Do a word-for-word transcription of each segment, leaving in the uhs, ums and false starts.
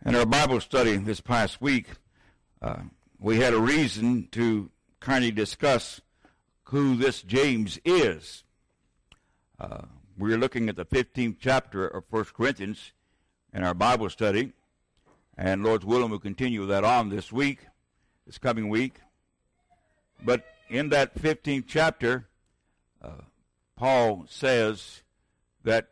In our Bible study this past week, uh, we had a reason to kind of discuss who this James is. Uh, we're looking at the fifteenth chapter of First Corinthians in our Bible study, and Lord's willing we'll continue that on this week, this coming week. But in that fifteenth chapter, uh, Paul says that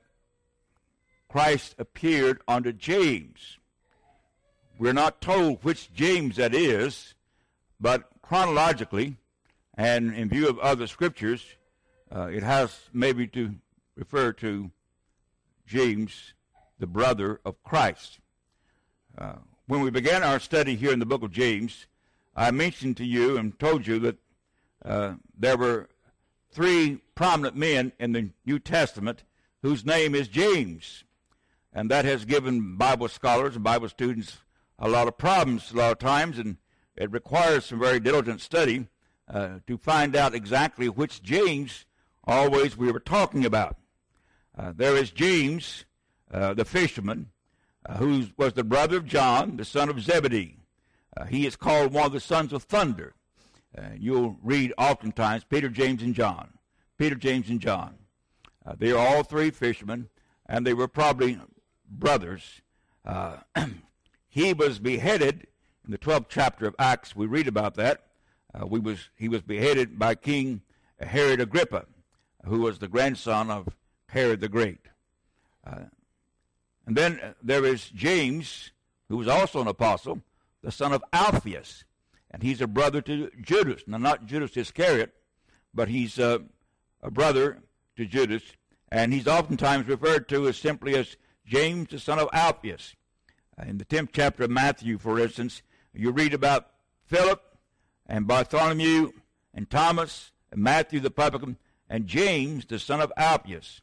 Christ appeared unto James. We're not told which James that is, but chronologically and in view of other scriptures, uh, it has maybe to refer to James, the brother of Christ. Uh, when we began our study here in the book of James, I mentioned to you and told you that uh, there were three prominent men in the New Testament whose name is James. And that has given Bible scholars and Bible students a lot of problems a lot of times, and it requires some very diligent study uh, to find out exactly which James always we were talking about. Uh, there is James, uh, the fisherman, uh, who was the brother of John, the son of Zebedee. Uh, he is called one of the sons of thunder. Uh, you'll read oftentimes Peter, James, and John. Peter, James, and John. Uh, they are all three fishermen, and they were probably brothers. Uh, he was beheaded in the twelfth chapter of Acts. We read about that. Uh, we was he was beheaded by King Herod Agrippa, who was the grandson of Herod the Great. Uh, and then uh, there is James, who was also an apostle, the son of Alphaeus, and he's a brother to Judas. Now, not Judas Iscariot, but he's uh, a brother to Judas, and he's oftentimes referred to as simply as James, the son of Alphaeus. Uh, in the tenth chapter of Matthew, for instance, you read about Philip and Bartholomew and Thomas and Matthew the publican and James, the son of Alphaeus.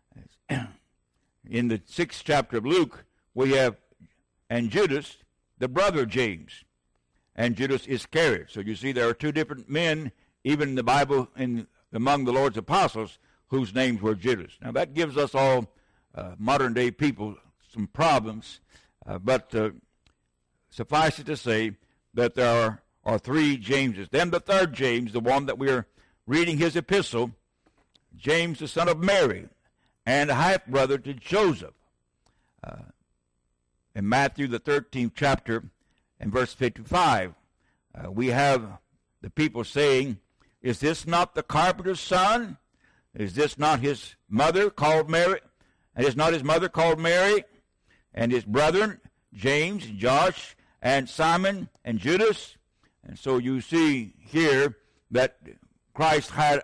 In the sixth chapter of Luke, we have, and Judas, the brother of James, and Judas Iscariot. So you see there are two different men, even in the Bible, in among the Lord's apostles, whose names were Judas. Now that gives us all uh, modern-day people some problems, uh, but uh, suffice it to say that there are, are three Jameses. Then the third James, the one that we are reading his epistle, James, the son of Mary, and a half-brother to Joseph. Uh, in Matthew, the thirteenth chapter, in verse fifty-five, uh, we have the people saying, "Is this not the carpenter's son? Is this not his mother called Mary? And is not his mother called Mary? And his brethren, James, and Josh, and Simon, and Judas?" And so you see here that Christ had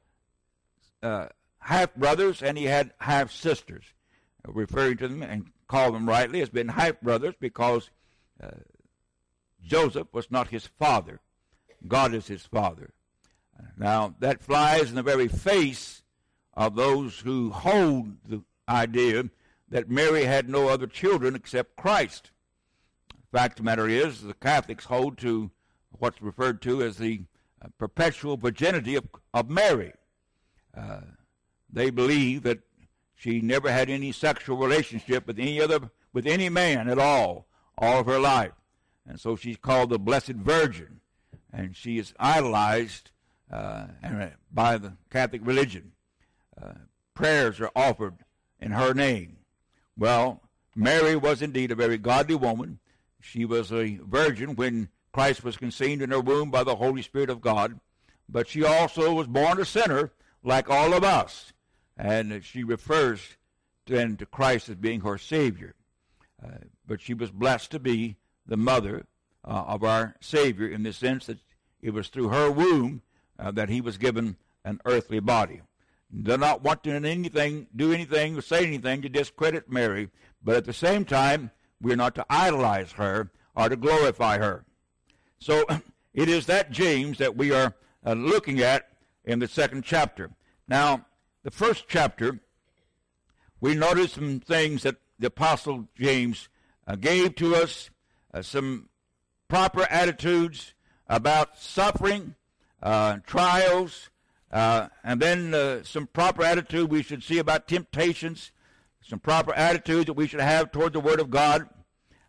uh, half-brothers and he had half-sisters. Referring to them and call them rightly as being half-brothers because uh, Joseph was not his father. God is his father. Now, that flies in the very face of those who hold the idea that Mary had no other children except Christ. The fact of the matter is, the Catholics hold to what's referred to as the uh, perpetual virginity of, of Mary. Uh, they believe that she never had any sexual relationship with any other, with any man at all, all of her life. And so she's called the Blessed Virgin, and she is idolized uh, by the Catholic religion. Uh, prayers are offered in her name. Well, Mary was indeed a very godly woman. She was a virgin when Christ was conceived in her womb by the Holy Spirit of God, but she also was born a sinner like all of us, and she refers then to Christ as being her Savior. Uh, but she was blessed to be the mother uh, of our Savior in the sense that it was through her womb uh, that he was given an earthly body. Do not want to anything, do anything or say anything to discredit Mary, but at the same time, we're not to idolize her or to glorify her. So it is that James that we are uh, looking at in the second chapter. Now, the first chapter, we notice some things that the Apostle James uh, gave to us, uh, some proper attitudes about suffering, uh, trials, uh, and then uh, some proper attitude we should see about temptations, some proper attitude that we should have toward the Word of God.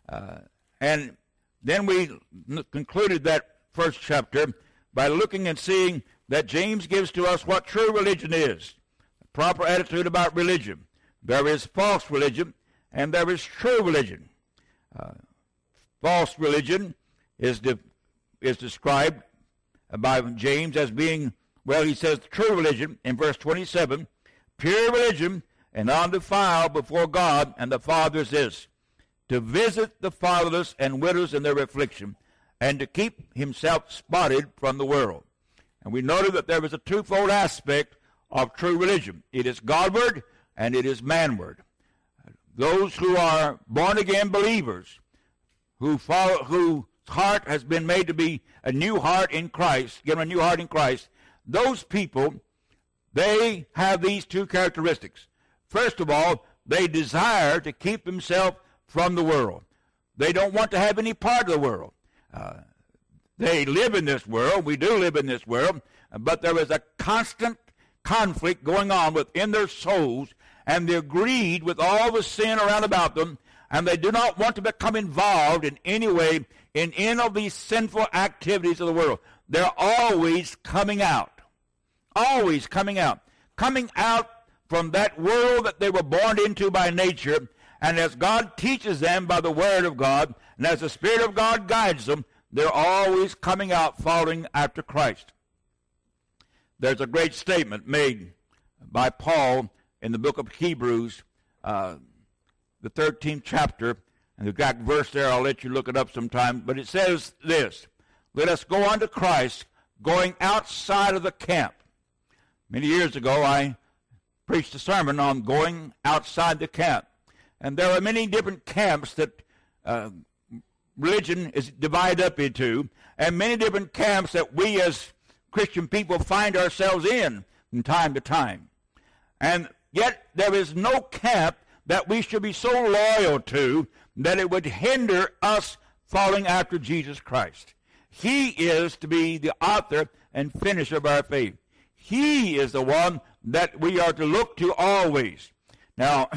Uh, and then we concluded that first chapter by looking and seeing that James gives to us what true religion is, a proper attitude about religion. There is false religion, and there is true religion. Uh, false religion is, de- is described by James as being, well, he says true religion in verse twenty-seven, pure religion and undefiled before God and the Father is this, to visit the fatherless and widows in their affliction, and to keep himself spotted from the world. And we noted that there is a twofold aspect of true religion. It is Godward and it is manward. Those who are born-again believers, who follow, whose heart has been made to be a new heart in Christ, given a new heart in Christ, those people, they have these two characteristics. First of all, they desire to keep themselves from the world. They don't want to have any part of the world. Uh, they live in this world. We do live in this world. But there is a constant conflict going on within their souls, and they're greed with all the sin around about them, and they do not want to become involved in any way in any of these sinful activities of the world. They're always coming out. Always coming out. Coming out from that world that they were born into by nature, and as God teaches them by the Word of God, and as the Spirit of God guides them, they're always coming out following after Christ. There's a great statement made by Paul in the book of Hebrews, uh, the thirteenth chapter, and the exact verse there, I'll let you look it up sometime, but it says this, let us go unto Christ, going outside of the camp. Many years ago, I preached a sermon on going outside the camp. And there are many different camps that uh, religion is divided up into, and many different camps that we as Christian people find ourselves in from time to time. And yet there is no camp that we should be so loyal to that it would hinder us following after Jesus Christ. He is to be the author and finisher of our faith. He is the one that we are to look to always. Now,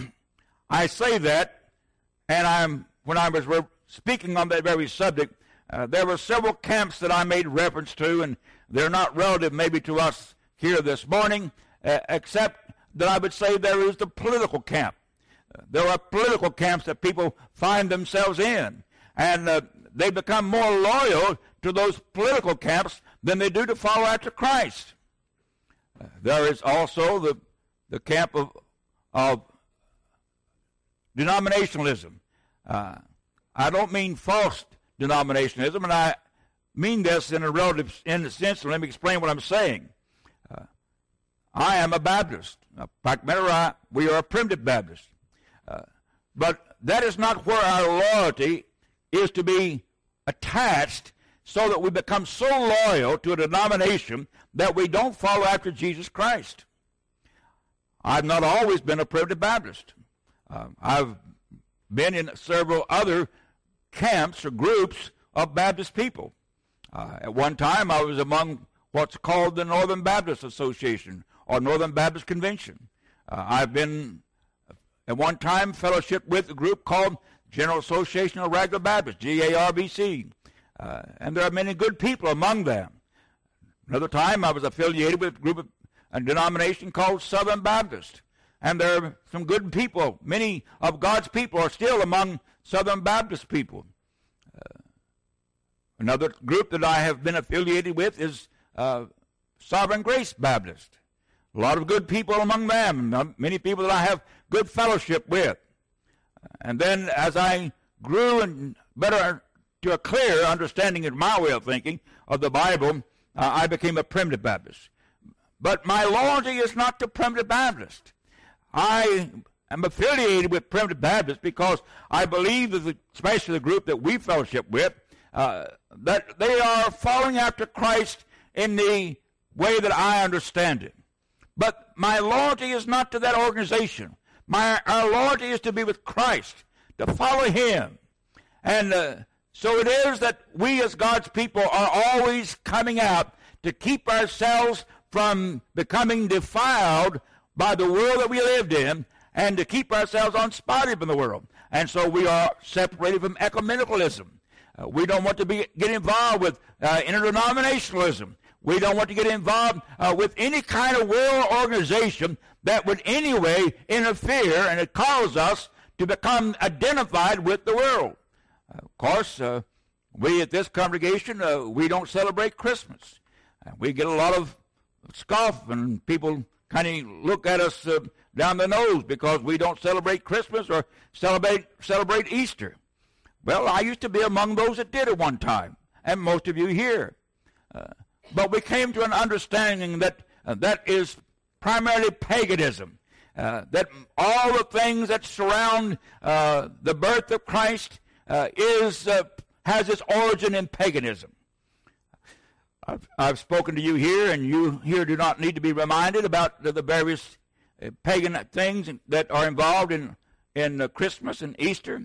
I say that, and I'm when I was re- speaking on that very subject, uh, there were several camps that I made reference to, and they're not relative maybe to us here this morning, uh, except that I would say there is the political camp. Uh, there are political camps that people find themselves in, and uh, they become more loyal to those political camps than they do to follow after Christ. Uh, there is also the the camp of of denominationalism. Uh, I don't mean false denominationalism, and I mean this in a relative in a sense, and let me explain what I'm saying. Uh, I am a Baptist. In fact, matter of, we are a primitive Baptist. Uh, but that is not where our loyalty is to be attached so that we become so loyal to a denomination that we don't follow after Jesus Christ. I've not always been a primitive Baptist. Uh, I've been in several other camps or groups of Baptist people. Uh, at one time, I was among what's called the Northern Baptist Association or Northern Baptist Convention. Uh, I've been, at one time, fellowship with a group called General Association of Regular Baptists, G A R B C. Uh, and there are many good people among them. Another time, I was affiliated with a group of a denomination called Southern Baptist. And there are some good people. Many of God's people are still among Southern Baptist people. Uh, another group that I have been affiliated with is uh, Sovereign Grace Baptist. A lot of good people among them. Many people that I have good fellowship with. And then as I grew and better to a clear understanding of my way of thinking of the Bible, uh, I became a primitive Baptist. But my loyalty is not to primitive Baptist. I am affiliated with Primitive Baptists because I believe that, the, especially the group that we fellowship with, uh, that they are following after Christ in the way that I understand it. But my loyalty is not to that organization. My our loyalty is to be with Christ, to follow Him. And uh, so it is that we as God's people are always coming out to keep ourselves from becoming defiled by the world that we lived in, and to keep ourselves unspotted from the world. And so we are separated from ecumenicalism. Uh, we don't want to be get involved with uh, interdenominationalism. We don't want to get involved uh, with any kind of world organization that would anyway interfere and it cause us to become identified with the world. Uh, of course, uh, we at this congregation, uh, we don't celebrate Christmas. Uh, we get a lot of scoff and people kind of look at us uh, down the nose because we don't celebrate Christmas or celebrate celebrate Easter. Well, I used to be among those that did at one time, and most of you here. Uh, but we came to an understanding that uh, that is primarily paganism, uh, that all the things that surround uh, the birth of Christ uh, is uh, has its origin in paganism. I've, I've spoken to you here, and you here do not need to be reminded about the, the various uh, pagan things that are involved in, in uh, Christmas and Easter.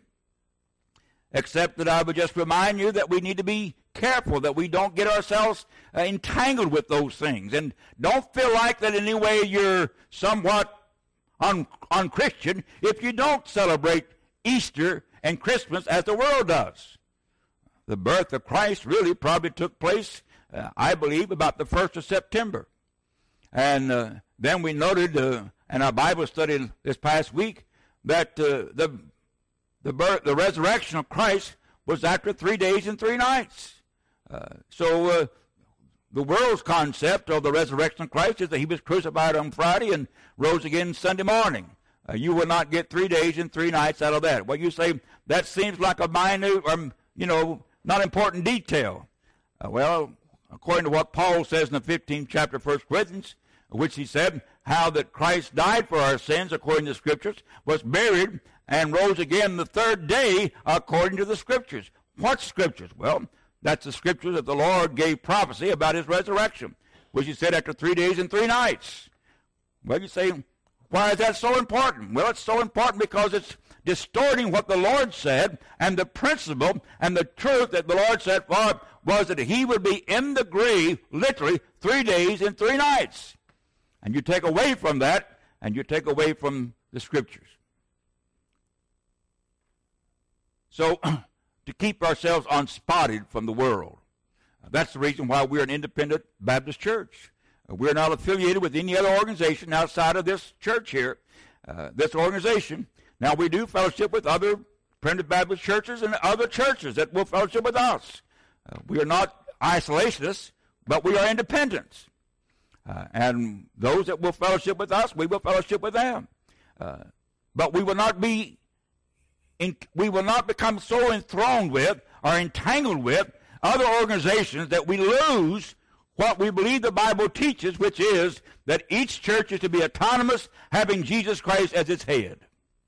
Except that I would just remind you that we need to be careful that we don't get ourselves uh, entangled with those things. And don't feel like that in any way you're somewhat un- unchristian if you don't celebrate Easter and Christmas as the world does. The birth of Christ really probably took place, uh, I believe, about the first of September. And uh, then we noted uh, in our Bible study this past week that uh, the The, birth, the resurrection of Christ was after three days and three nights. Uh, so uh, the world's concept of the resurrection of Christ is that he was crucified on Friday and rose again Sunday morning. Uh, you will not get three days and three nights out of that. Well, you say, that seems like a minute or, you know, not important detail. Uh, well, according to what Paul says in the fifteenth chapter of First Corinthians, which he said, how that Christ died for our sins according to the Scriptures, was buried, and rose again the third day according to the Scriptures. What Scriptures? Well, that's the Scriptures that the Lord gave prophecy about his resurrection, which he said after three days and three nights. Well, you say, why is that so important? Well, it's so important because it's distorting what the Lord said, and the principle and the truth that the Lord said for was that he would be in the grave literally three days and three nights. And you take away from that, and you take away from the Scriptures. So, to keep ourselves unspotted from the world. That's the reason why we're an independent Baptist church. We're not affiliated with any other organization outside of this church here, uh, this organization. Now, we do fellowship with other primitive Baptist churches and other churches that will fellowship with us. Uh, we are not isolationists, but we are independents. Uh, and those that will fellowship with us, we will fellowship with them. Uh, but we will not be In, we will not become so enthroned with or entangled with other organizations that we lose what we believe the Bible teaches, which is that each church is to be autonomous, having Jesus Christ as its head.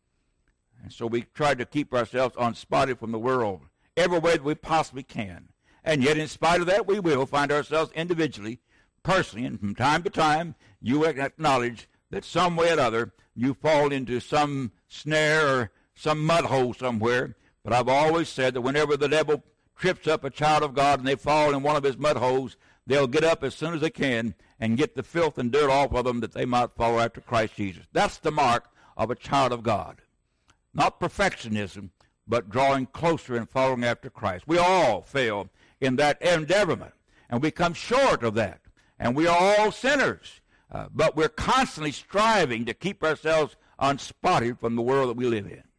And so we try to keep ourselves unspotted from the world every way that we possibly can. And yet, in spite of that, we will find ourselves individually, personally, and from time to time, you acknowledge that some way or other you fall into some snare or some mud hole somewhere. But I've always said that whenever the devil trips up a child of God and they fall in one of his mud holes, they'll get up as soon as they can and get the filth and dirt off of them that they might follow after Christ Jesus. That's the mark of a child of God. Not perfectionism, but drawing closer and following after Christ. We all fail in that endeavorment, and we come short of that. And we are all sinners, uh, but we're constantly striving to keep ourselves unspotted from the world that we live in.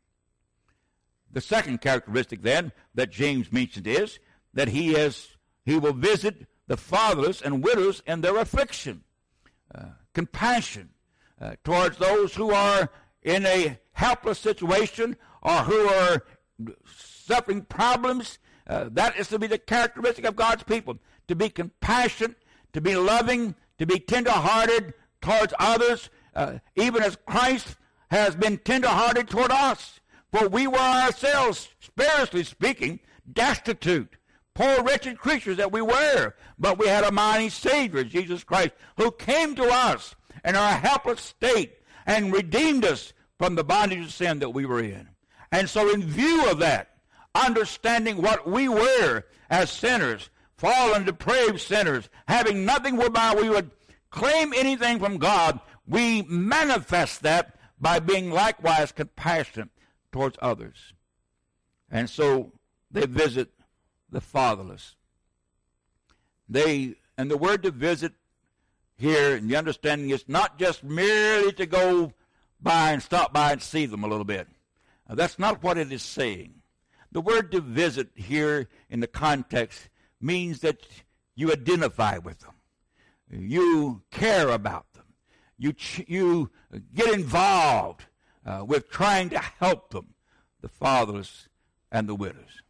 The second characteristic, then, that James mentioned is that he has he will visit the fatherless and widows in their affliction. Uh, compassion uh, towards those who are in a helpless situation or who are suffering problems. Uh, that is to be the characteristic of God's people, to be compassionate, to be loving, to be tender-hearted towards others, uh, even as Christ has been tender-hearted toward us. For we were ourselves, spiritually speaking, destitute, poor, wretched creatures that we were. But we had a mighty Savior, Jesus Christ, who came to us in our helpless state and redeemed us from the bondage of sin that we were in. And so in view of that, understanding what we were as sinners, fallen, depraved sinners, having nothing whereby we would claim anything from God, we manifest that by being likewise compassionate towards others. And so they visit the fatherless. They, and the word to visit here, and the understanding is not just merely to go by and stop by and see them a little bit. Now, that's not what it is saying. The word to visit here in the context means that you identify with them. You care about them. You, ch- you get involved uh, with trying to help them, the fatherless and the widows.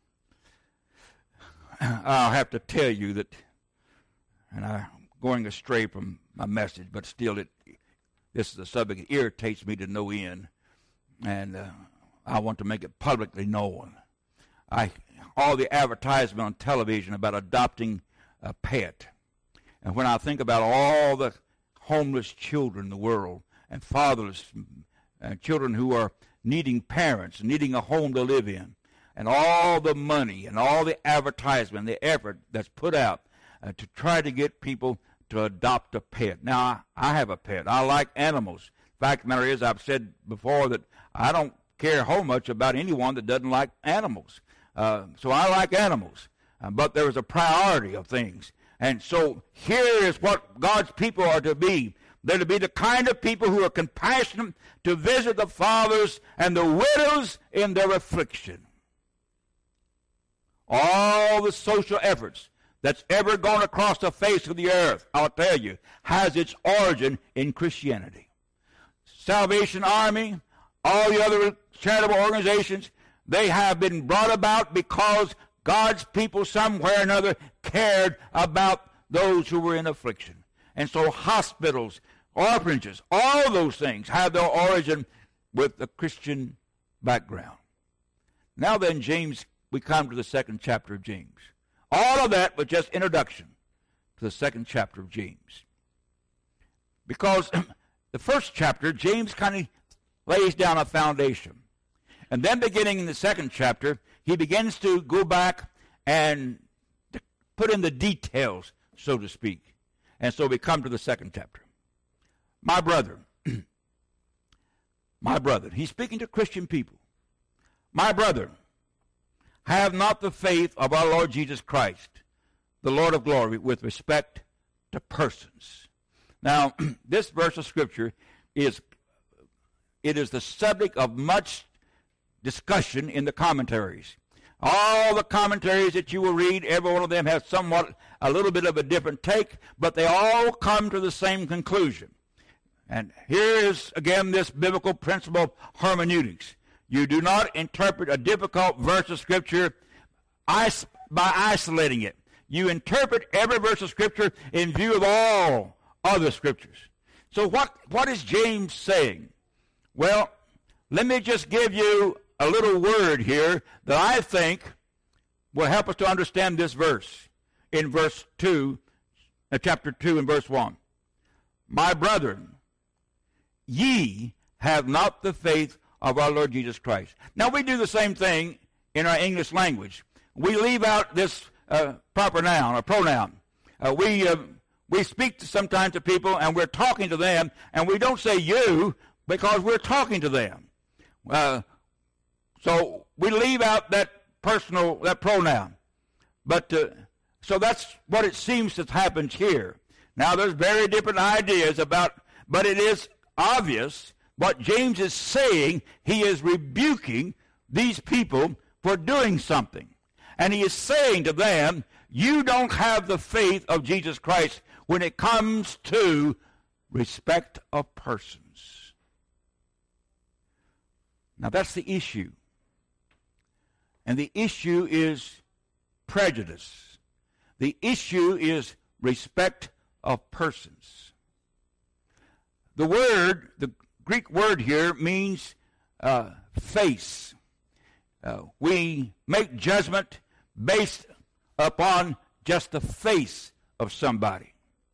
I'll have to tell you that, and I'm going astray from my message, but still it, this is a subject that irritates me to no end, and uh, I want to make it publicly known. I all the advertisement on television about adopting a pet, and when I think about all the homeless children in the world and fatherless and children who are needing parents, needing a home to live in, and all the money and all the advertisement, the effort that's put out uh, to try to get people to adopt a pet. Now, I, I have a pet. I like animals. The fact of the matter is, I've said before that I don't care how much about anyone that doesn't like animals. Uh, so I like animals. Uh, but there is a priority of things. And so here is what God's people are to be. They're to be the kind of people who are compassionate to visit the fathers and the widows in their affliction. All the social efforts that's ever gone across the face of the earth, I'll tell you, has its origin in Christianity. Salvation Army, all the other charitable organizations, they have been brought about because God's people somewhere or another cared about those who were in affliction. And so hospitals, orphanages, all those things have their origin with a Christian background. Now then, James, we come to the second chapter of James. All of that was just introduction to the second chapter of James. Because the first chapter, James kind of lays down a foundation. And then beginning in the second chapter, he begins to go back and put in the details, so to speak. And so we come to the second chapter. My brother, my brother, he's speaking to Christian people. My brother, have not the faith of our Lord Jesus Christ, the Lord of glory, with respect to persons. Now, this verse of Scripture is, it is the subject of much discussion in the commentaries. All the commentaries that you will read, every one of them has somewhat a little bit of a different take, but they all come to the same conclusion. And here is, again, this biblical principle of hermeneutics. You do not interpret a difficult verse of Scripture by isolating it. You interpret every verse of Scripture in view of all other Scriptures. So what, what is James saying? Well, let me just give you a little word here that I think will help us to understand this verse in verse two, uh, chapter two and verse one. My brethren, ye have not the faith of our Lord Jesus Christ. Now we do the same thing in our English language. We leave out this uh, proper noun or pronoun. Uh, we uh, we speak to sometimes to people and we're talking to them and we don't say you because we're talking to them. Uh, so we leave out that personal, that pronoun. But uh, so that's what it seems that happens here. Now there's very different ideas about, but it is obvious what James is saying. He is rebuking these people for doing something. And he is saying to them, you don't have the faith of Jesus Christ when it comes to respect of persons. Now that's the issue. And the issue is prejudice. The issue is respect of persons. The word, the Greek word here means uh, face. Uh, we make judgment based upon just the face of somebody.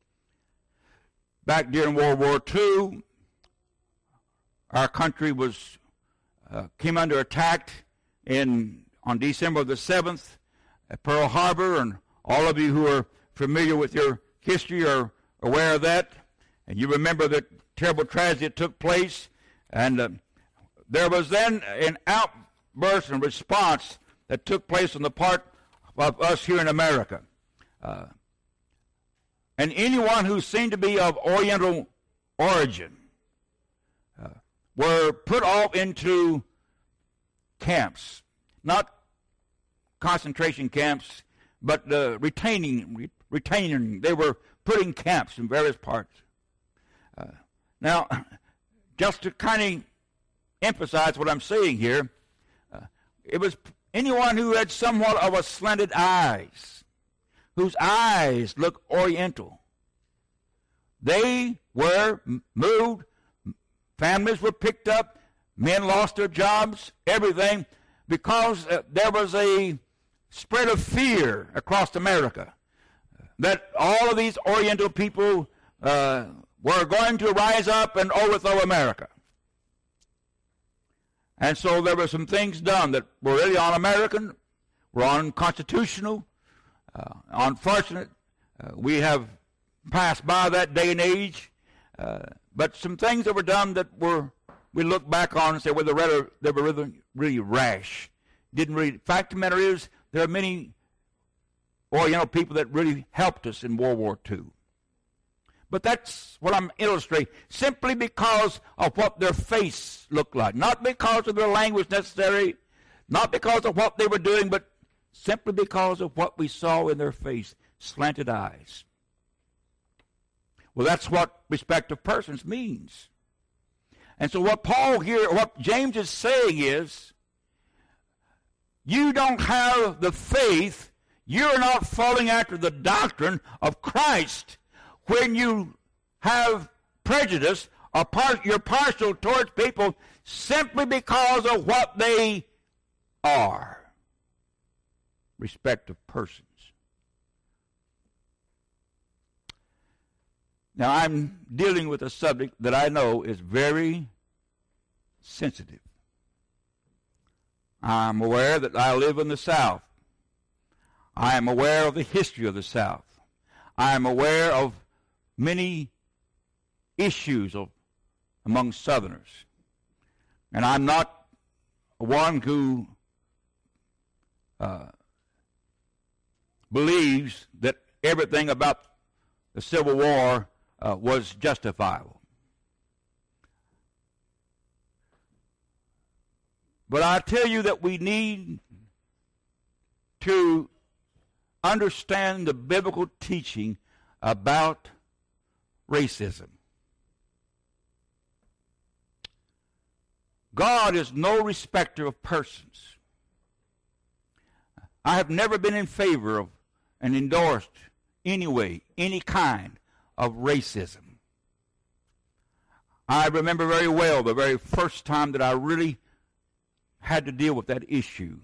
Back during World War Two, our country was uh, came under attack in on December the seventh at Pearl Harbor, and all of you who are familiar with your history are aware of that, and you remember the terrible tragedy that took place. And uh, there was then an outburst and response that took place on the part of us here in America. Uh, and anyone who seemed to be of Oriental origin uh, were put off into camps, not concentration camps, but uh, retaining, re- retaining. They were putting camps in various parts. Uh, now, just to kind of emphasize what I'm saying here, uh, it was anyone who had somewhat of a slanted eyes, whose eyes looked Oriental. They were moved, families were picked up, men lost their jobs, everything, because uh, there was a spread of fear across America that all of these Oriental people uh, were going to rise up and overthrow America. And so there were some things done that were really un-American, were unconstitutional, uh, unfortunate. Uh, we have passed by that day and age, uh, but some things that were done that were, we look back on and say, well, they were, rather, they were really, really rash. Didn't really, fact of the matter is, there are many Oriental people that really helped us in World War Two. But that's what I'm illustrating, simply because of what their face looked like. Not because of their language necessary, not because of what they were doing, but simply because of what we saw in their face, slanted eyes. Well, that's what respect of persons means. And so what Paul here, what James is saying is, you don't have the faith, you're not following after the doctrine of Christ when you have prejudice or par- you're partial towards people simply because of what they are. Respect of persons. Now, I'm dealing with a subject that I know is very sensitive. I'm aware that I live in the South. I am aware of the history of the South. I am aware of many issues of, among Southerners. And I'm not one who uh, believes that everything about the Civil War uh, was justifiable. But I tell you that we need to understand the biblical teaching about racism. God is no respecter of persons. I have never been in favor of and endorsed any way, any kind of racism. I remember very well the very first time that I really had to deal with that issue.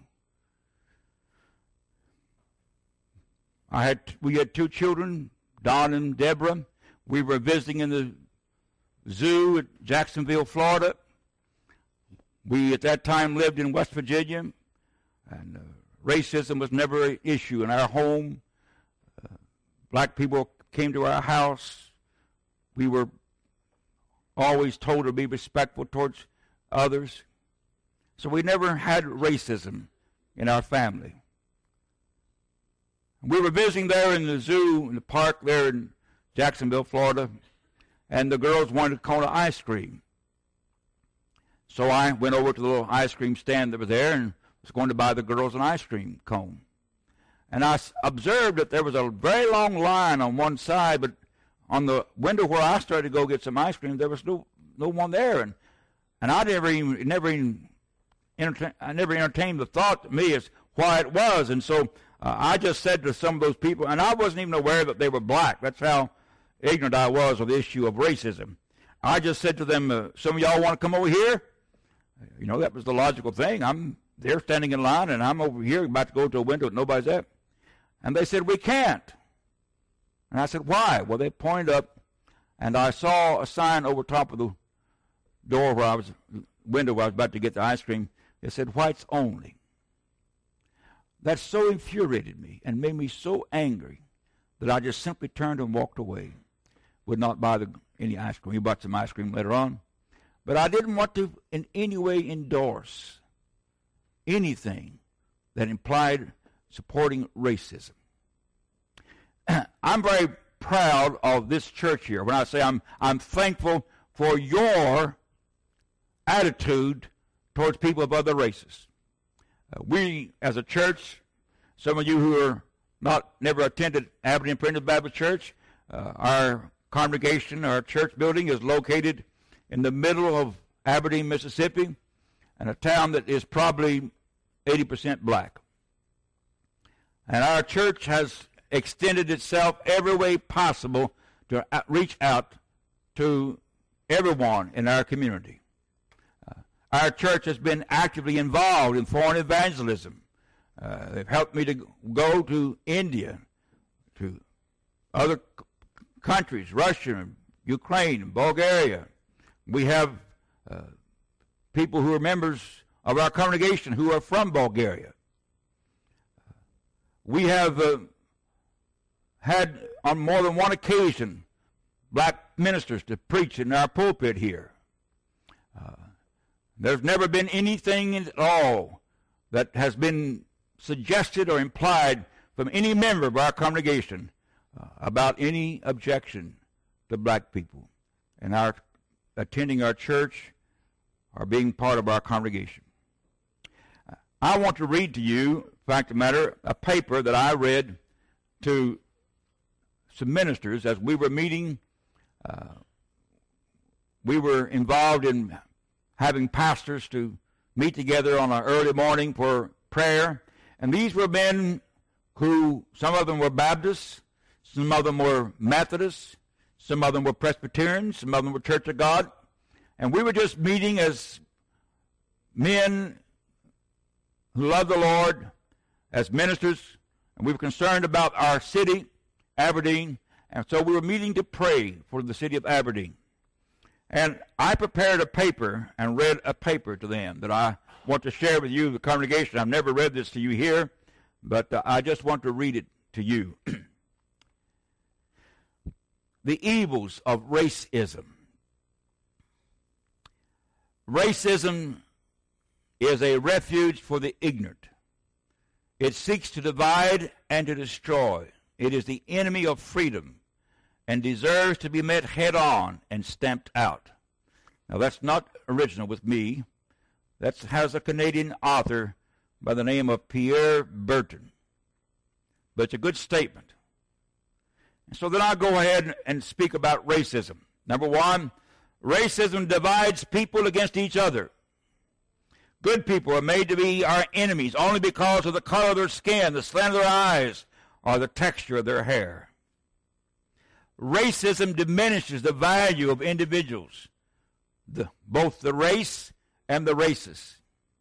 I had we had two children, Don and Deborah. We were visiting in the zoo at Jacksonville, Florida. We at that time lived in West Virginia, and uh, racism was never an issue in our home. Uh, black people came to our house. We were always told to be respectful towards others. So we never had racism in our family. We were visiting there in the zoo, in the park there in Jacksonville, Florida, and the girls wanted a cone of ice cream. So I went over to the little ice cream stand that was there and was going to buy the girls an ice cream cone. And I observed that there was a very long line on one side, but on the window where I started to go get some ice cream, there was no no one there. And and I never even never even entertain, I never entertained the thought to me as why it was. And so uh, I just said to some of those people, and I wasn't even aware that they were black. That's how ignorant I was of the issue of racism. I just said to them, uh, some of y'all want to come over here? You know, that was the logical thing. I'm they're standing in line, and I'm over here about to go to a window and nobody's there. And they said, we can't. And I said, why? Well, they pointed up, and I saw a sign over top of the door where I was, window where I was about to get the ice cream. It said, whites only. That so infuriated me and made me so angry that I just simply turned and walked away. Would not buy the, any ice cream. We bought some ice cream later on. But I didn't want to in any way endorse anything that implied supporting racism. I'm very proud of this church here. When I say I'm, I'm thankful for your attitude towards people of other races. Uh, we, as a church, some of you who are not never attended Aberdeen Primitive Baptist Church, uh, our congregation, our church building is located in the middle of Aberdeen, Mississippi, and a town that is probably eighty percent black. And our church has extended itself every way possible to reach out to everyone in our community. Uh, our church has been actively involved in foreign evangelism. Uh, they've helped me to go to India, to other c- countries, Russia, Ukraine, Bulgaria. We have uh, people who are members of our congregation who are from Bulgaria. We have uh, had on more than one occasion black ministers to preach in our pulpit here. Uh, there's never been anything at all that has been suggested or implied from any member of our congregation uh, about any objection to black people and our attending our church or being part of our congregation. I want to read to you, fact of the matter, a paper that I read to some ministers as we were meeting. Uh, we were involved in having pastors to meet together on an early morning for prayer. And these were men who, some of them were Baptists, some of them were Methodists, some of them were Presbyterians, some of them were Church of God. And we were just meeting as men who love the Lord, as ministers, and we were concerned about our city, Aberdeen, and so we were meeting to pray for the city of Aberdeen. And I prepared a paper and read a paper to them that I want to share with you, the congregation. I've never read this to you here, but uh, I just want to read it to you. The evils of racism. Racism is a refuge for the ignorant. It seeks to divide and to destroy. It is the enemy of freedom and deserves to be met head on and stamped out. Now that's not original with me. That has a Canadian author by the name of Pierre Berton. But it's a good statement. And so then I'll go ahead and speak about racism. Number one, racism divides people against each other. Good people are made to be our enemies only because of the color of their skin, the slant of their eyes, or the texture of their hair. Racism diminishes the value of individuals, the, both the race and the races.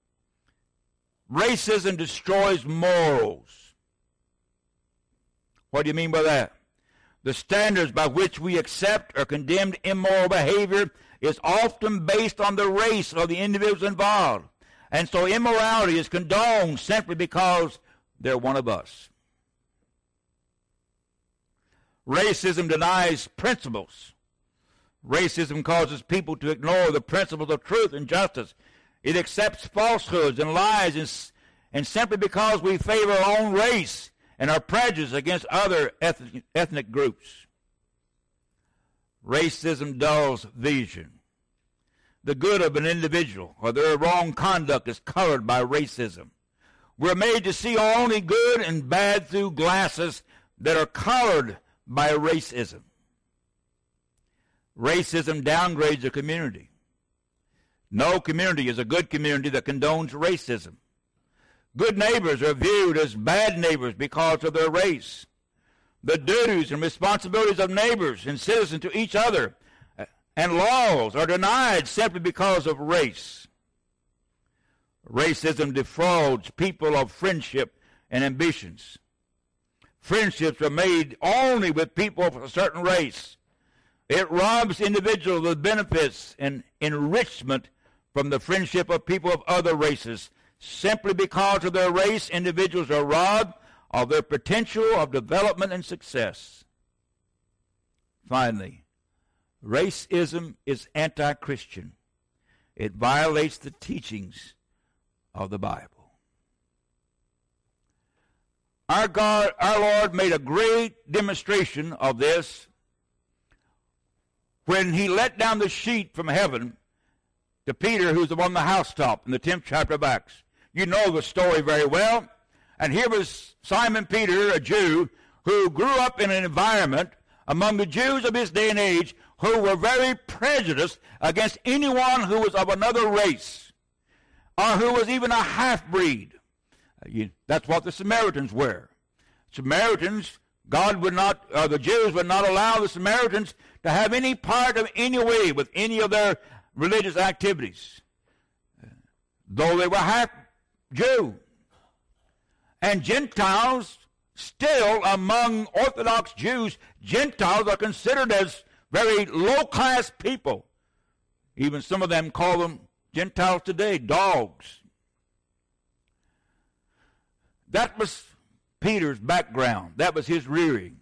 Racism destroys morals. What do you mean by that? The standards by which we accept or condemn immoral behavior is often based on the race of the individuals involved. And so immorality is condoned simply because they're one of us. Racism denies principles. Racism causes people to ignore the principles of truth and justice. It accepts falsehoods and lies, and, and simply because we favor our own race and are prejudiced against other ethnic, ethnic groups. Racism dulls vision. The good of an individual or their wrong conduct is colored by racism. We're made to see only good and bad through glasses that are colored by racism. Racism downgrades a community. No community is a good community that condones racism. Good neighbors are viewed as bad neighbors because of their race. The duties and responsibilities of neighbors and citizens to each other and laws are denied simply because of race. Racism defrauds people of friendship and ambitions. Friendships are made only with people of a certain race. It robs individuals of benefits and enrichment from the friendship of people of other races. Simply because of their race, individuals are robbed of their potential of development and success. Finally, racism is anti-Christian. it violates the teachings of the Bible. Our God, our Lord made a great demonstration of this when he let down the sheet from heaven to Peter, who's on the housetop in the tenth chapter of Acts. You know the story very well. And here was Simon Peter, a Jew, who grew up in an environment among the Jews of his day and age who were very prejudiced against anyone who was of another race or who was even a half-breed. That's what the Samaritans were. Samaritans, God would not, or the Jews would not allow the Samaritans to have any part of any way with any of their religious activities, though they were half Jew. And Gentiles, still among Orthodox Jews, Gentiles are considered as very low-class people. Even some of them call them Gentiles today, dogs. That was Peter's background. That was his rearing.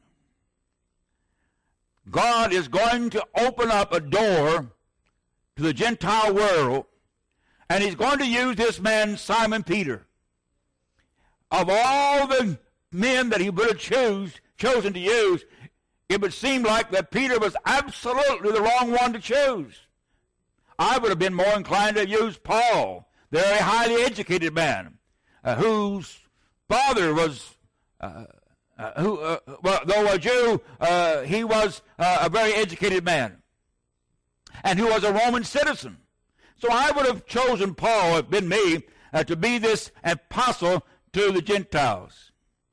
God is going to open up a door to the Gentile world, and he's going to use this man, Simon Peter. Of all the men that he would have choose, chosen to use, it would seem like that Peter was absolutely the wrong one to choose. I would have been more inclined to use Paul, the very highly educated man, uh, whose father was, uh, uh, who, uh, well, though a Jew, uh, he was uh, a very educated man, and who was a Roman citizen. So I would have chosen Paul, if it been me, uh, to be this apostle to the Gentiles,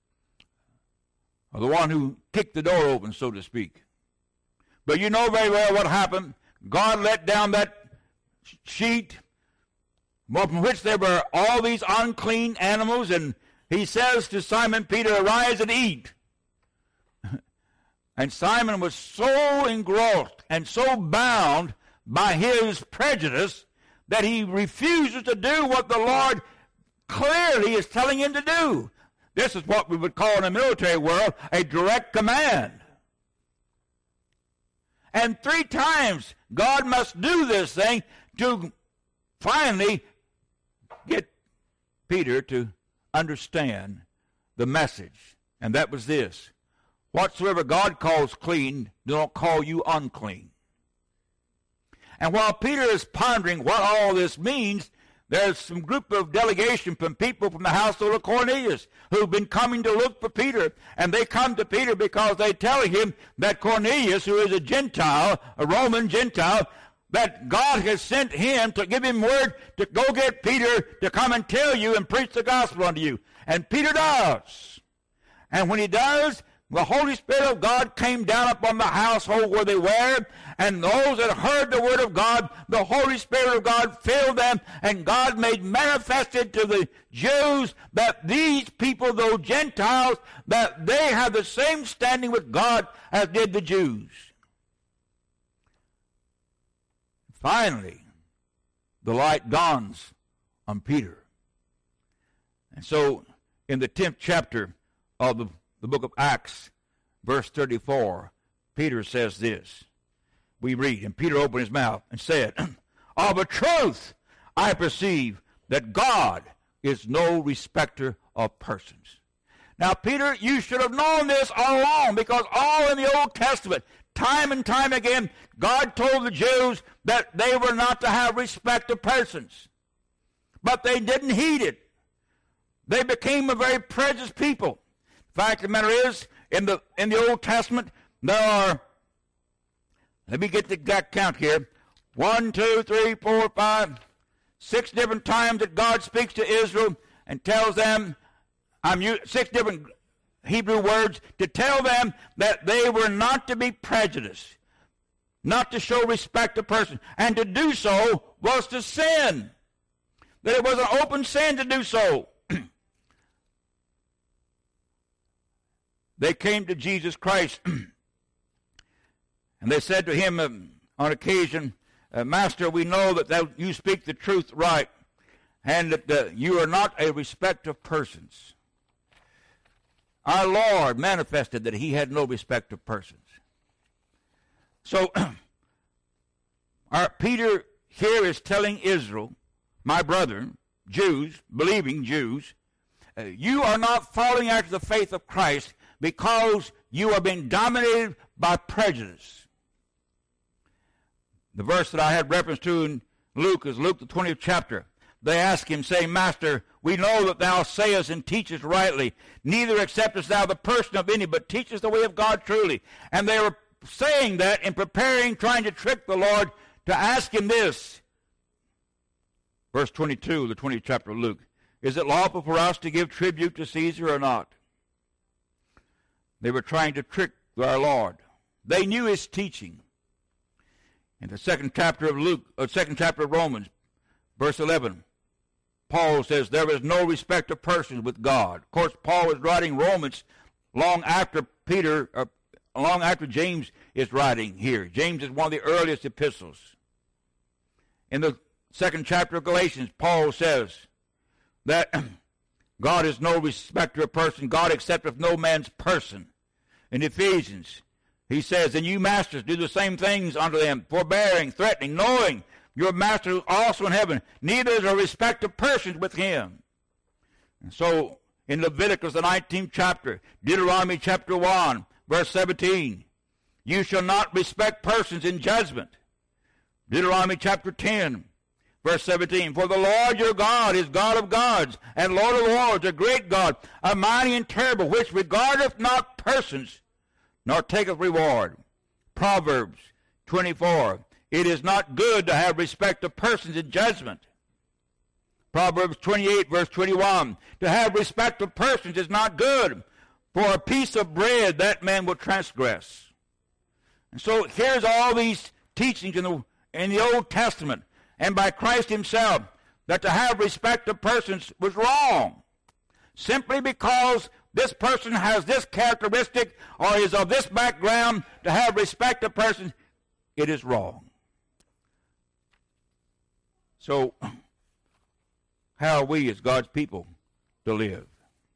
or the one who kicked the door open, so to speak. But you know very well what happened. God let down that sheet from which there were all these unclean animals, and he says to Simon Peter, "Arise and eat." And Simon was so engrossed and so bound by his prejudice that he refuses to do what the Lord clearly is telling him to do. This is what we would call in the military world a direct command. And three times God must do this thing to finally get Peter to understand the message. And that was this: whatsoever God calls clean, don't call you unclean. And while Peter is pondering what all this means, there's some group of delegation from people from the household of Cornelius who've been coming to look for Peter. And they come to Peter because they tell him that Cornelius, who is a Gentile, a Roman Gentile, that God has sent him to give him word to go get Peter to come and tell you and preach the gospel unto you. And Peter does. And when he does, the Holy Spirit of God came down upon the household where they were, and those that heard the word of God, the Holy Spirit of God filled them, and God made manifested to the Jews that these people, though Gentiles, that they have the same standing with God as did the Jews. Finally, the light dawns on Peter. And so, in the tenth chapter of the The book of Acts, verse thirty-four, Peter says this. We read, and Peter opened his mouth and said, "Of a truth I perceive that God is no respecter of persons." Now, Peter, you should have known this all along, because all in the Old Testament, time and time again, God told the Jews that they were not to have respect of persons. But they didn't heed it. They became a very prejudiced people. The fact of the matter is, in the in the Old Testament, there are, let me get the exact count here, one, two, three, four, five, six different times that God speaks to Israel and tells them, I'm six different Hebrew words to tell them that they were not to be prejudiced, not to show respect to person, and to do so was to sin. That it was an open sin to do so. They came to Jesus Christ, and they said to him um, on occasion, uh, Master, we know that thou, you speak the truth right, and that uh, you are not a respect of persons. Our Lord manifested that he had no respect of persons. So, our Peter here is telling Israel, my brethren, Jews, believing Jews, uh, you are not following after the faith of Christ because you are being dominated by prejudice. The verse that I had reference to in Luke is Luke the twentieth chapter. They ask him, saying, Master, we know that thou sayest and teachest rightly, neither acceptest thou the person of any, but teachest the way of God truly. And they were saying that and preparing, trying to trick the Lord to ask him this. Verse twenty-two, the twentieth chapter of Luke. Is it lawful for us to give tribute to Caesar or not? They were trying to trick our Lord. They knew his teaching. In the second chapter of Luke, or second chapter of Romans, verse eleven, Paul says there is no respect of persons with God. Of course, Paul was writing Romans long after Peter, or long after James is writing here. James is one of the earliest epistles. In the second chapter of Galatians, Paul says that God is no respecter of person. God accepteth no man's person. In Ephesians, he says, and you masters do the same things unto them, forbearing, threatening, knowing your master also in heaven, neither is a respect of persons with him. And so, in Leviticus, the nineteenth chapter, Deuteronomy chapter one, verse seventeen, you shall not respect persons in judgment. Deuteronomy chapter ten, verse seventeen, for the Lord your God is God of gods, and Lord of lords, a great God, a mighty and terrible, which regardeth not persons, nor taketh reward. Proverbs twenty-four, it is not good to have respect of persons in judgment. Proverbs twenty-eight, verse twenty-one, to have respect of persons is not good. For a piece of bread that man will transgress. And so here's all these teachings in the, in the Old Testament and by Christ himself that to have respect of persons was wrong. Simply because this person has this characteristic or is of this background, to have respect of persons, it is wrong. So how are we as God's people to live?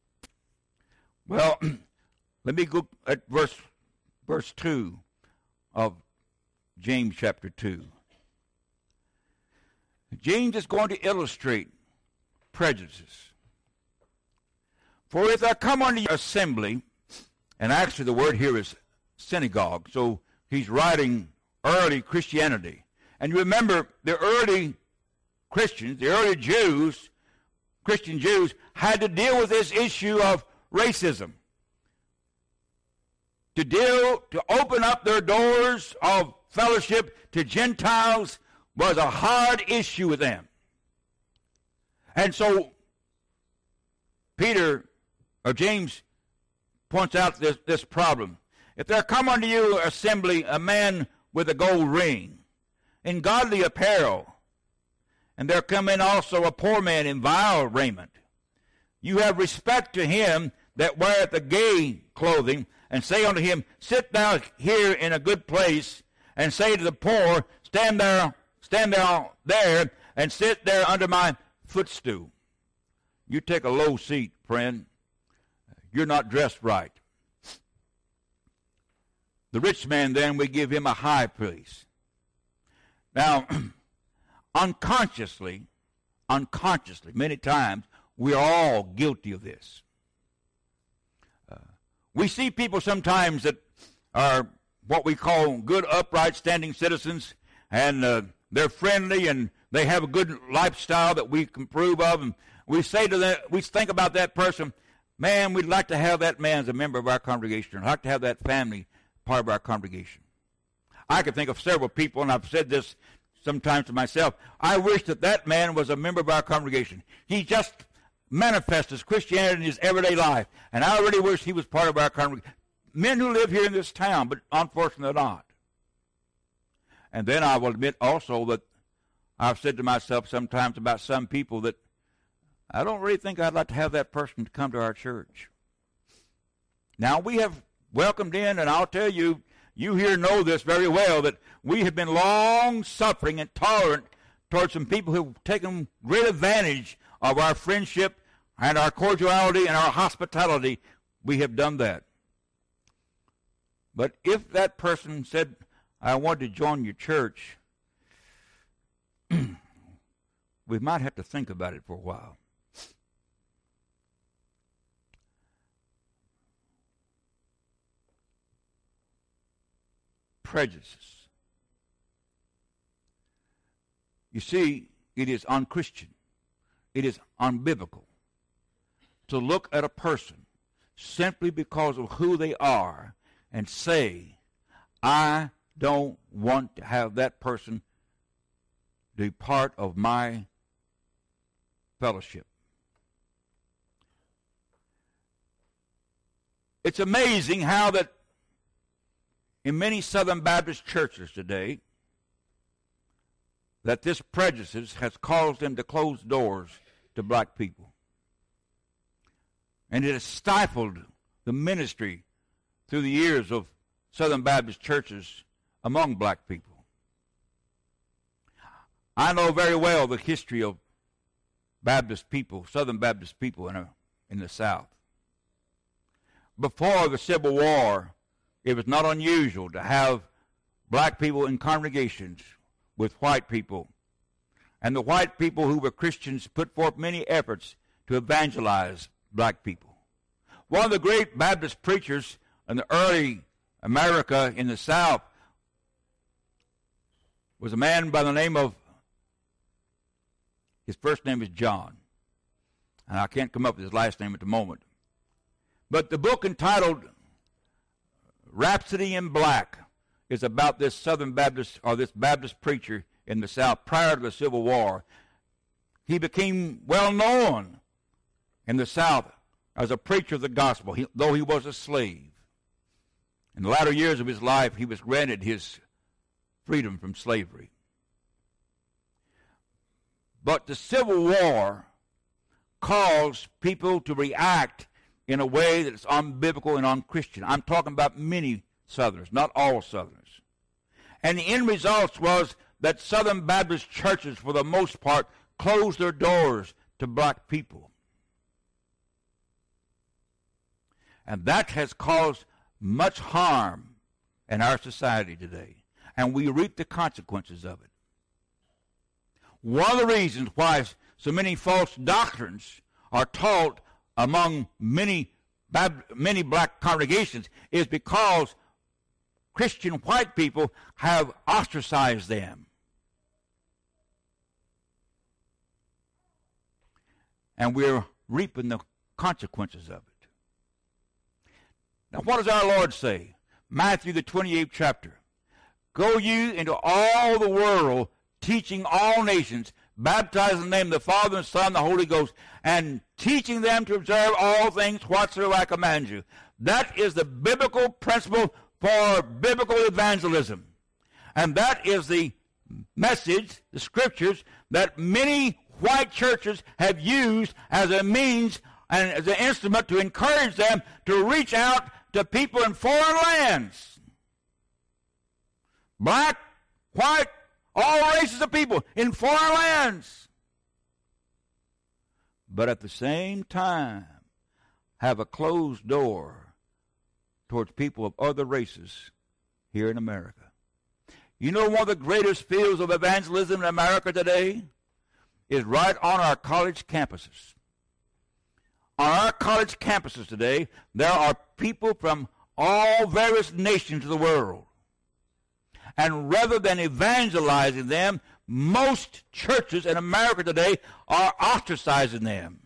Well, let me go at verse verse two of James chapter two. James is going to illustrate prejudices. For if there come unto you assembly, and actually the word here is synagogue, so he's writing early Christianity. And you remember the early Christians, the early Jews, Christian Jews, had to deal with this issue of racism. To deal, to open up their doors of fellowship to Gentiles was a hard issue with them. And so Peter, or James, points out this, this problem. If there come unto you assembly a man with a gold ring, in godly apparel, and there come in also a poor man in vile raiment, you have respect to him that weareth the gay clothing, and say unto him, sit thou here in a good place, and say to the poor, stand there, stand thou there, and sit there under my footstool. You take a low seat, friend. You're not dressed right. The rich man, then, we give him a high place. Now, unconsciously, unconsciously, many times, we are all guilty of this. Uh, we see people sometimes that are what we call good, upright, standing citizens, and uh, they're friendly, and they have a good lifestyle that we can approve of, and we say to them, we think about that person, man, we'd like to have that man as a member of our congregation. I'd like to have that family part of our congregation. I could think of several people, and I've said this sometimes to myself, I wish that that man was a member of our congregation. He just manifests Christianity in his everyday life, and I really wish he was part of our congregation. Men who live here in this town, but unfortunately not. And then I will admit also that I've said to myself sometimes about some people that I don't really think I'd like to have that person to come to our church. Now, we have welcomed in, and I'll tell you, you here know this very well, that we have been long-suffering and tolerant towards some people who have taken great advantage of our friendship and our cordiality and our hospitality. We have done that. But if that person said, I want to join your church, we might have to think about it for a while. Prejudices. You see, it is unchristian. It is unbiblical to look at a person simply because of who they are and say, I don't want to have that person be part of my fellowship. It's amazing how that in many Southern Baptist churches today, that this prejudice has caused them to close doors to black people. And it has stifled the ministry through the years of Southern Baptist churches among black people. I know very well the history of Baptist people, Southern Baptist people in, a, in the South. Before the Civil War, it was not unusual to have black people in congregations with white people. And the white people who were Christians put forth many efforts to evangelize black people. One of the great Baptist preachers in the early America in the South was a man by the name of, his first name is John. And I can't come up with his last name at the moment. But the book entitled Rhapsody in Black is about this Southern Baptist, or this Baptist preacher in the South prior to the Civil War. He became well known in the South as a preacher of the gospel, he, though he was a slave. In the latter years of his life, he was granted his freedom from slavery. But the Civil War caused people to react in a way that is unbiblical and unchristian. I'm talking about many Southerners, not all Southerners. And the end result was that Southern Baptist churches, for the most part, closed their doors to black people. And that has caused much harm in our society today. And we reap the consequences of it. One of the reasons why so many false doctrines are taught among many, many black congregations is because Christian white people have ostracized them. And we're reaping the consequences of it. Now, what does our Lord say? Matthew, the twenty-eighth chapter. Go you into all the world, teaching all nations, baptizing in the name of the Father, and Son, and the Holy Ghost, and teaching them to observe all things whatsoever I command you. That is the biblical principle for biblical evangelism. And that is the message, the scriptures, that many white churches have used as a means and as an instrument to encourage them to reach out to people in foreign lands. Black, white, all races of people in foreign lands. But at the same time, have a closed door towards people of other races here in America. You know, one of the greatest fields of evangelism in America today is right on our college campuses. On our college campuses today, there are people from all various nations of the world. And rather than evangelizing them, most churches in America today are ostracizing them.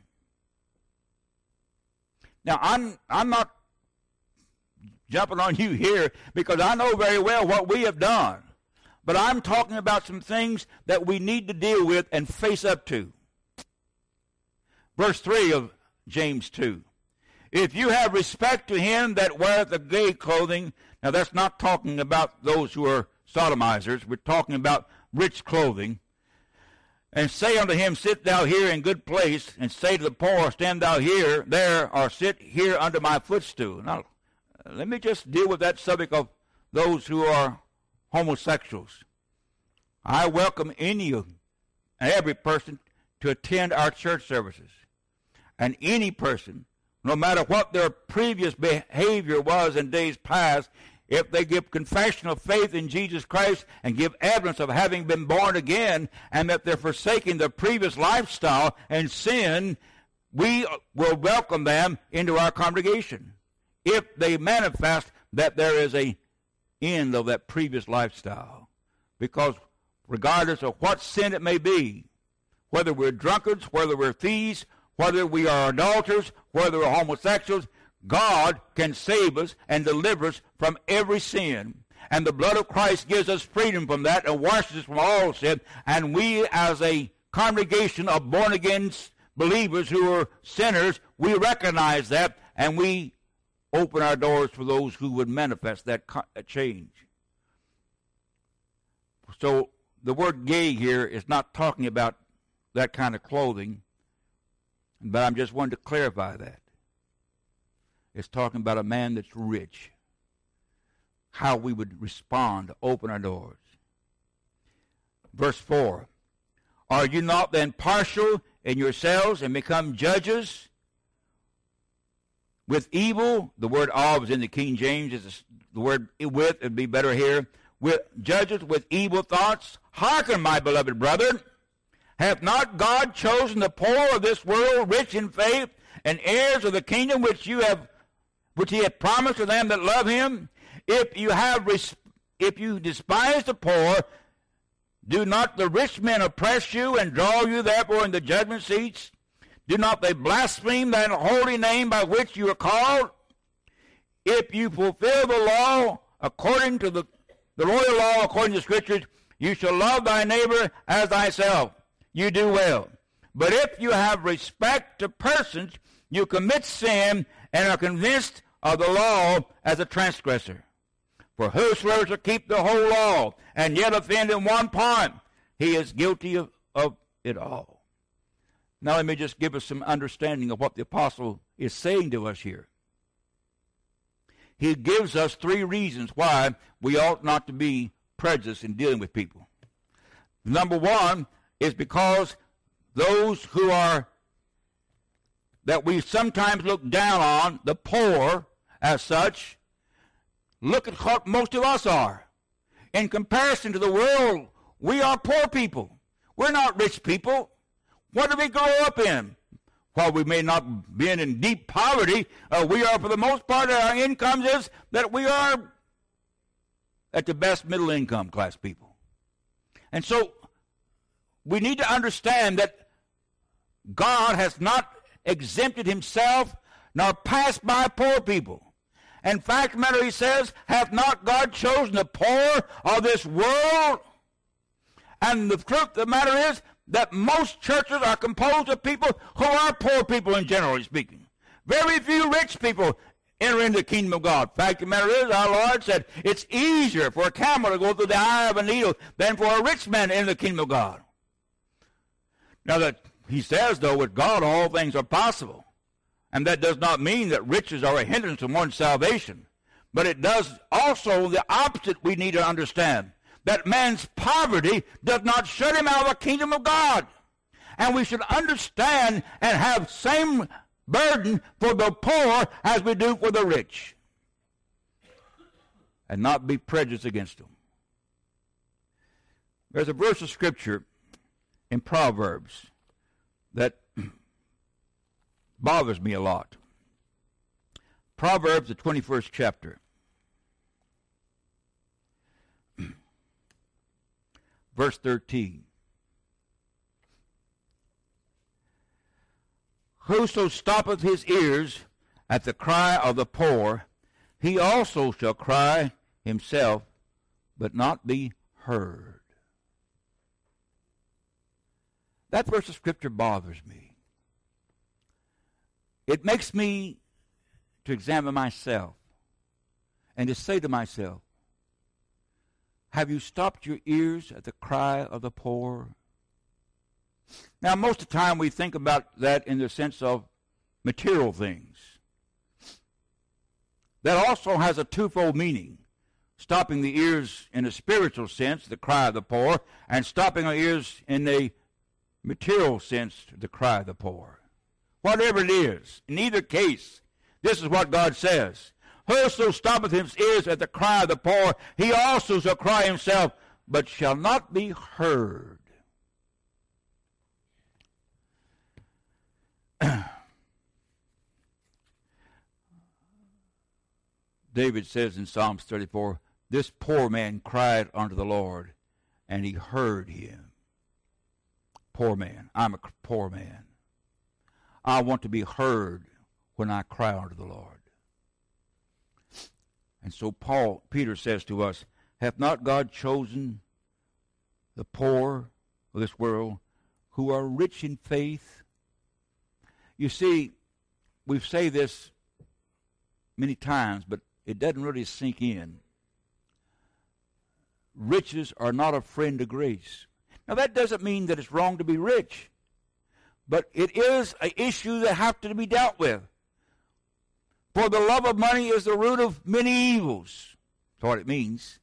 Now, I'm, I'm not jumping on you here because I know very well what we have done. But I'm talking about some things that we need to deal with and face up to. Verse three of James two. If you have respect to him that weareth the gay clothing, now that's not talking about those who are sodomizers. We're talking about rich clothing. And say unto him, sit thou here in good place, and say to the poor, stand thou here, there, or sit here under my footstool. Now, let me just deal with that subject of those who are homosexuals. I welcome any and every person to attend our church services. And any person, no matter what their previous behavior was in days past, if they give confession of faith in Jesus Christ and give evidence of having been born again, and that they're forsaking their previous lifestyle and sin, we will welcome them into our congregation if they manifest that there is a end of that previous lifestyle. Because regardless of what sin it may be, whether we're drunkards, whether we're thieves, whether we are adulterers, whether we're homosexuals, God can save us and deliver us from every sin. And the blood of Christ gives us freedom from that and washes us from all sin. And we, as a congregation of born-again believers who are sinners, we recognize that, and we open our doors for those who would manifest that change. So the word gay here is not talking about that kind of clothing, but I'm just wanting to clarify that. It's talking about a man that's rich, how we would respond to open our doors. Verse four, are you not then partial in yourselves and become judges with evil? The word of is in the King James. Is the word with would be better here. With judges with evil thoughts. Hearken, my beloved brethren. Hath not God chosen the poor of this world, rich in faith, and heirs of the kingdom which you have, which he hath promised to them that love him? If you have, if you despise the poor, do not the rich men oppress you and draw you therefore in the judgment seats? Do not they blaspheme that holy name by which you are called? If you fulfill the law according to the, the royal law, according to the Scriptures, you shall love thy neighbor as thyself. You do well. But if you have respect to persons, you commit sin and are convinced of the law as a transgressor. For whosoever shall keep the whole law and yet offend in one point, he is guilty of, of it all. Now let me just give us some understanding of what the apostle is saying to us here. He gives us three reasons why we ought not to be prejudiced in dealing with people. Number one is because those who are, that we sometimes look down on, the poor as such, look at what most of us are. In comparison to the world, we are poor people. We're not rich people. What do we grow up in? While we may not be in deep poverty, uh, we are, for the most part, our incomes is that we are at the best middle income class people. And so we need to understand that God has not exempted himself nor passed by poor people. In fact, matter he says, hath not God chosen the poor of this world? And the truth of the matter is that most churches are composed of people who are poor people, in generally speaking. Very few rich people enter into the kingdom of God. In fact, the matter is, our Lord said, it's easier for a camel to go through the eye of a needle than for a rich man to enter the kingdom of God. Now, that he says, though, with God all things are possible. And that does not mean that riches are a hindrance to one's salvation. But it does also the opposite we need to understand. That man's poverty does not shut him out of the kingdom of God. And we should understand and have same burden for the poor as we do for the rich. And not be prejudiced against them. There's a verse of Scripture in Proverbs that bothers me a lot. Proverbs, the twenty-first chapter. Verse thirteen. Whoso stoppeth his ears at the cry of the poor, he also shall cry himself, but not be heard. That verse of Scripture bothers me. It makes me to examine myself and to say to myself, have you stopped your ears at the cry of the poor? Now, most of the time we think about that in the sense of material things. That also has a twofold meaning. Stopping the ears in a spiritual sense, the cry of the poor, and stopping our ears in a material sense, the cry of the poor. Whatever it is, in either case, this is what God says. Whoso stoppeth his ears at the cry of the poor, he also shall cry himself, but shall not be heard. David says in Psalms thirty-four, this poor man cried unto the Lord, and he heard him. Poor man. I'm a poor man. I want to be heard when I cry unto the Lord. And so Paul, Peter says to us, hath not God chosen the poor of this world who are rich in faith? You see, we've said this many times, but it doesn't really sink in. Riches are not a friend to grace. Now, that doesn't mean that it's wrong to be rich, but it is an issue that has to be dealt with. For the love of money is the root of many evils. That's what it means.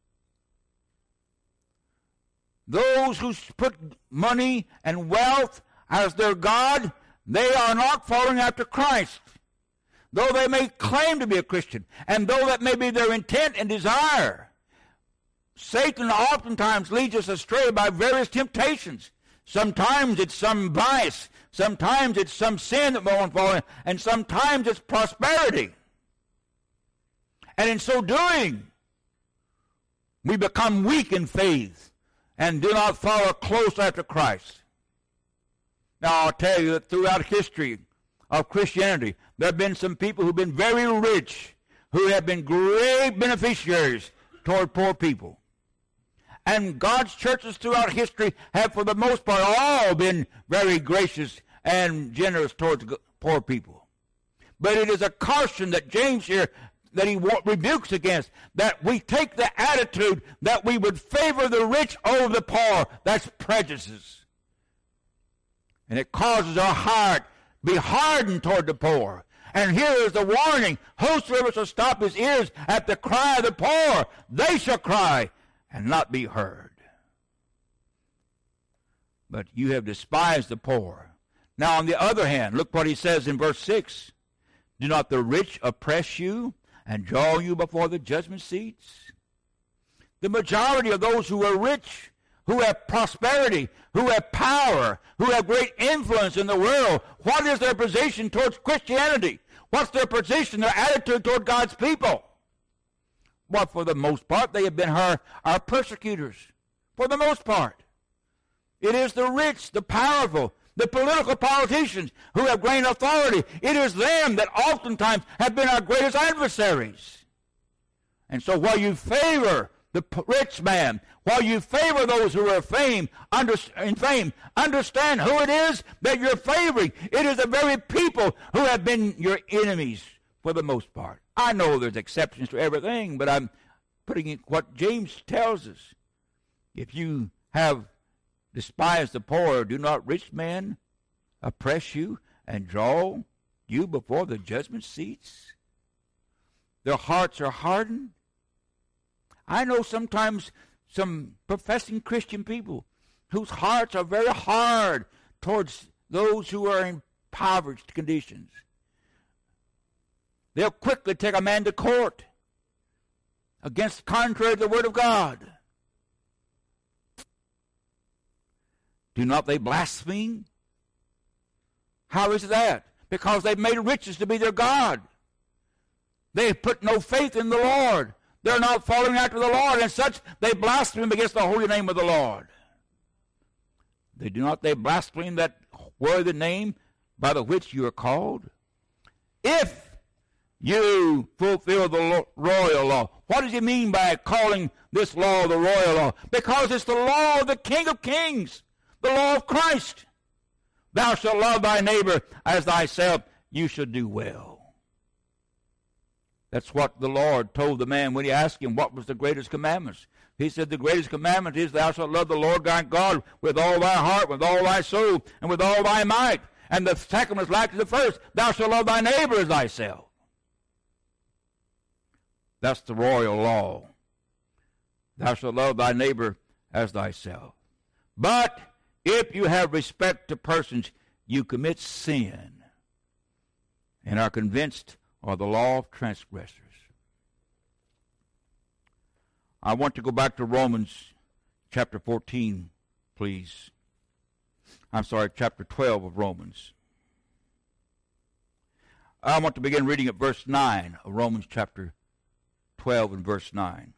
Those who put money and wealth as their God, they are not following after Christ. Though they may claim to be a Christian, and though that may be their intent and desire, Satan oftentimes leads us astray by various temptations. Sometimes it's some vice, sometimes it's some sin that we're following, and sometimes it's prosperity. And in so doing, we become weak in faith and do not follow close after Christ. Now, I'll tell you that throughout history of Christianity, there have been some people who have been very rich, who have been great beneficiaries toward poor people. And God's churches throughout history have, for the most part, all been very gracious and generous towards poor people. But it is a caution that James here, that he rebukes against, that we take the attitude that we would favor the rich over the poor. That's prejudices. And it causes our heart be hardened toward the poor. And here is the warning, whosoever shall stop his ears at the cry of the poor, they shall cry and not be heard. But you have despised the poor. Now on the other hand, look what he says in verse six. Do not the rich oppress you and draw you before the judgment seats? The majority of those who are rich, who have prosperity, who have power, who have great influence in the world, what is their position towards Christianity? What's their position, their attitude toward God's people? Well, for the most part, they have been our, our persecutors. For the most part. It is the rich, the powerful, the political politicians who have great authority. It is them that oftentimes have been our greatest adversaries. And so while you favor the rich man, while you favor those who are fame, under, in fame, understand who it is that you're favoring. It is the very people who have been your enemies for the most part. I know there's exceptions to everything, but I'm putting in what James tells us. If you have despised the poor, do not rich men oppress you and draw you before the judgment seats? Their hearts are hardened. I know sometimes some professing Christian people whose hearts are very hard towards those who are in impoverished conditions. They'll quickly take a man to court against contrary to the word of God. Do not they blaspheme? How is that? Because they've made riches to be their God. They have put no faith in the Lord. They're not following after the Lord, and such they blaspheme against the holy name of the Lord. They do not they blaspheme that worthy name by the which you are called? If you fulfill the royal law. What does he mean by calling this law the royal law? Because it's the law of the King of Kings, the law of Christ. Thou shalt love thy neighbor as thyself. You should do well. That's what the Lord told the man when he asked him what was the greatest commandments. He said the greatest commandment is thou shalt love the Lord thy God with all thy heart, with all thy soul, and with all thy might. And the second was like to the first, thou shalt love thy neighbor as thyself. That's the royal law. Thou shalt love thy neighbor as thyself. But if you have respect to persons, you commit sin and are convinced of the law of transgressors. I want to go back to Romans chapter fourteen, please. I'm sorry, chapter twelve of Romans. I want to begin reading at verse nine of Romans chapter twelve and verse nine.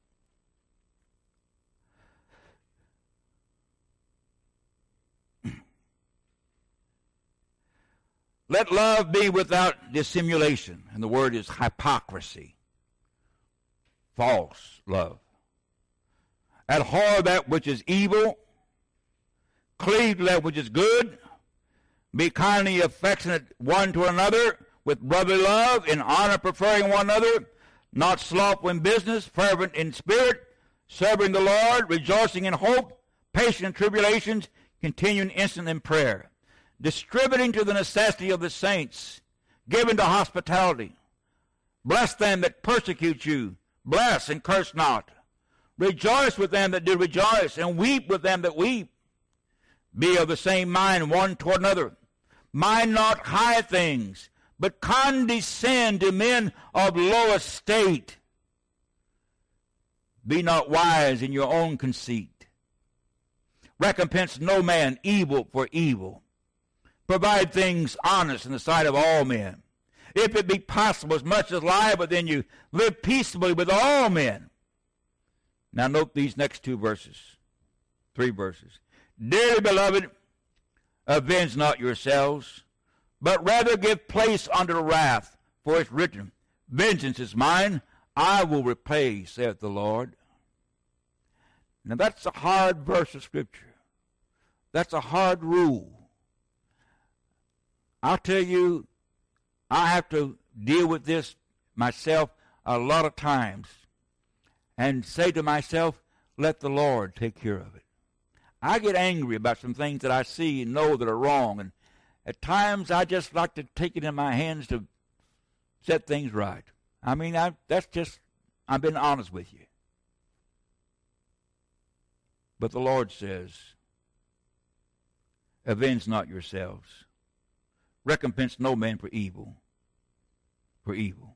Let love be without dissimulation. And the word is hypocrisy. False love. Abhor that which is evil. Cleave to that which is good. Be kindly affectionate one to another with brotherly love, in honor preferring one another, not slothful in business, fervent in spirit, serving the Lord, rejoicing in hope, patient in tribulations, continuing instant in prayer, distributing to the necessity of the saints, giving to hospitality. Bless them that persecute you. Bless and curse not. Rejoice with them that do rejoice, and weep with them that weep. Be of the same mind one toward another. Mind not high things, but condescend to men of low estate. Be not wise in your own conceit. Recompense no man evil for evil. Provide things honest in the sight of all men. If it be possible, as much as liable, then you live peaceably with all men. Now note these next two verses, three verses. Dearly beloved, avenge not yourselves, but rather give place unto wrath, for it's written, vengeance is mine, I will repay, saith the Lord. Now that's a hard verse of Scripture. That's a hard rule. I'll tell you, I have to deal with this myself a lot of times and say to myself, let the Lord take care of it. I get angry about some things that I see and know that are wrong, and at times I just like to take it in my hands to set things right. I mean, I, that's just, I've been honest with you. But the Lord says, avenge not yourselves. Recompense no man for evil, for evil.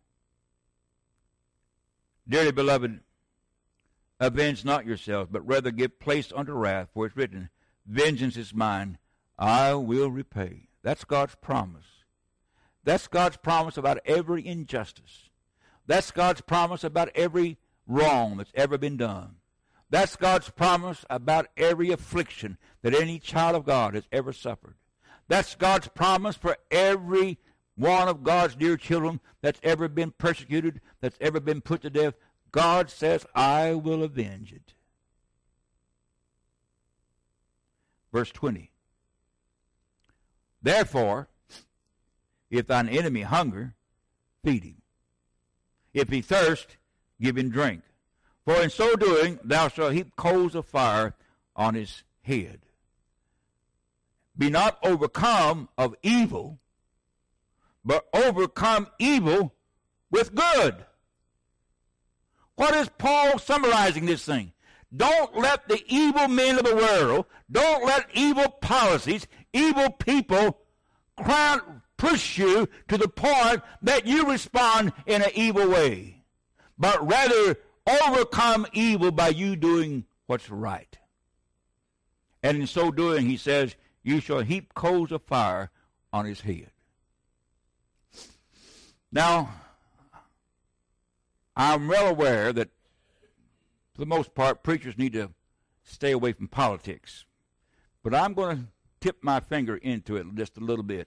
Dearly beloved, avenge not yourselves, but rather give place unto wrath, for it's written, vengeance is mine, I will repay. That's God's promise. That's God's promise about every injustice. That's God's promise about every wrong that's ever been done. That's God's promise about every affliction that any child of God has ever suffered. That's God's promise for every one of God's dear children that's ever been persecuted, that's ever been put to death. God says, I will avenge it. Verse twenty. Therefore, if thine enemy hunger, feed him. If he thirst, give him drink. For in so doing, thou shalt heap coals of fire on his head. Be not overcome of evil, but overcome evil with good. What is Paul summarizing this thing? Don't let the evil men of the world, don't let evil policies, evil people crown, push you to the point that you respond in an evil way, but rather overcome evil by you doing what's right. And in so doing, he says, you shall heap coals of fire on his head. Now, I'm well aware that, for the most part, preachers need to stay away from politics. But I'm going to tip my finger into it just a little bit.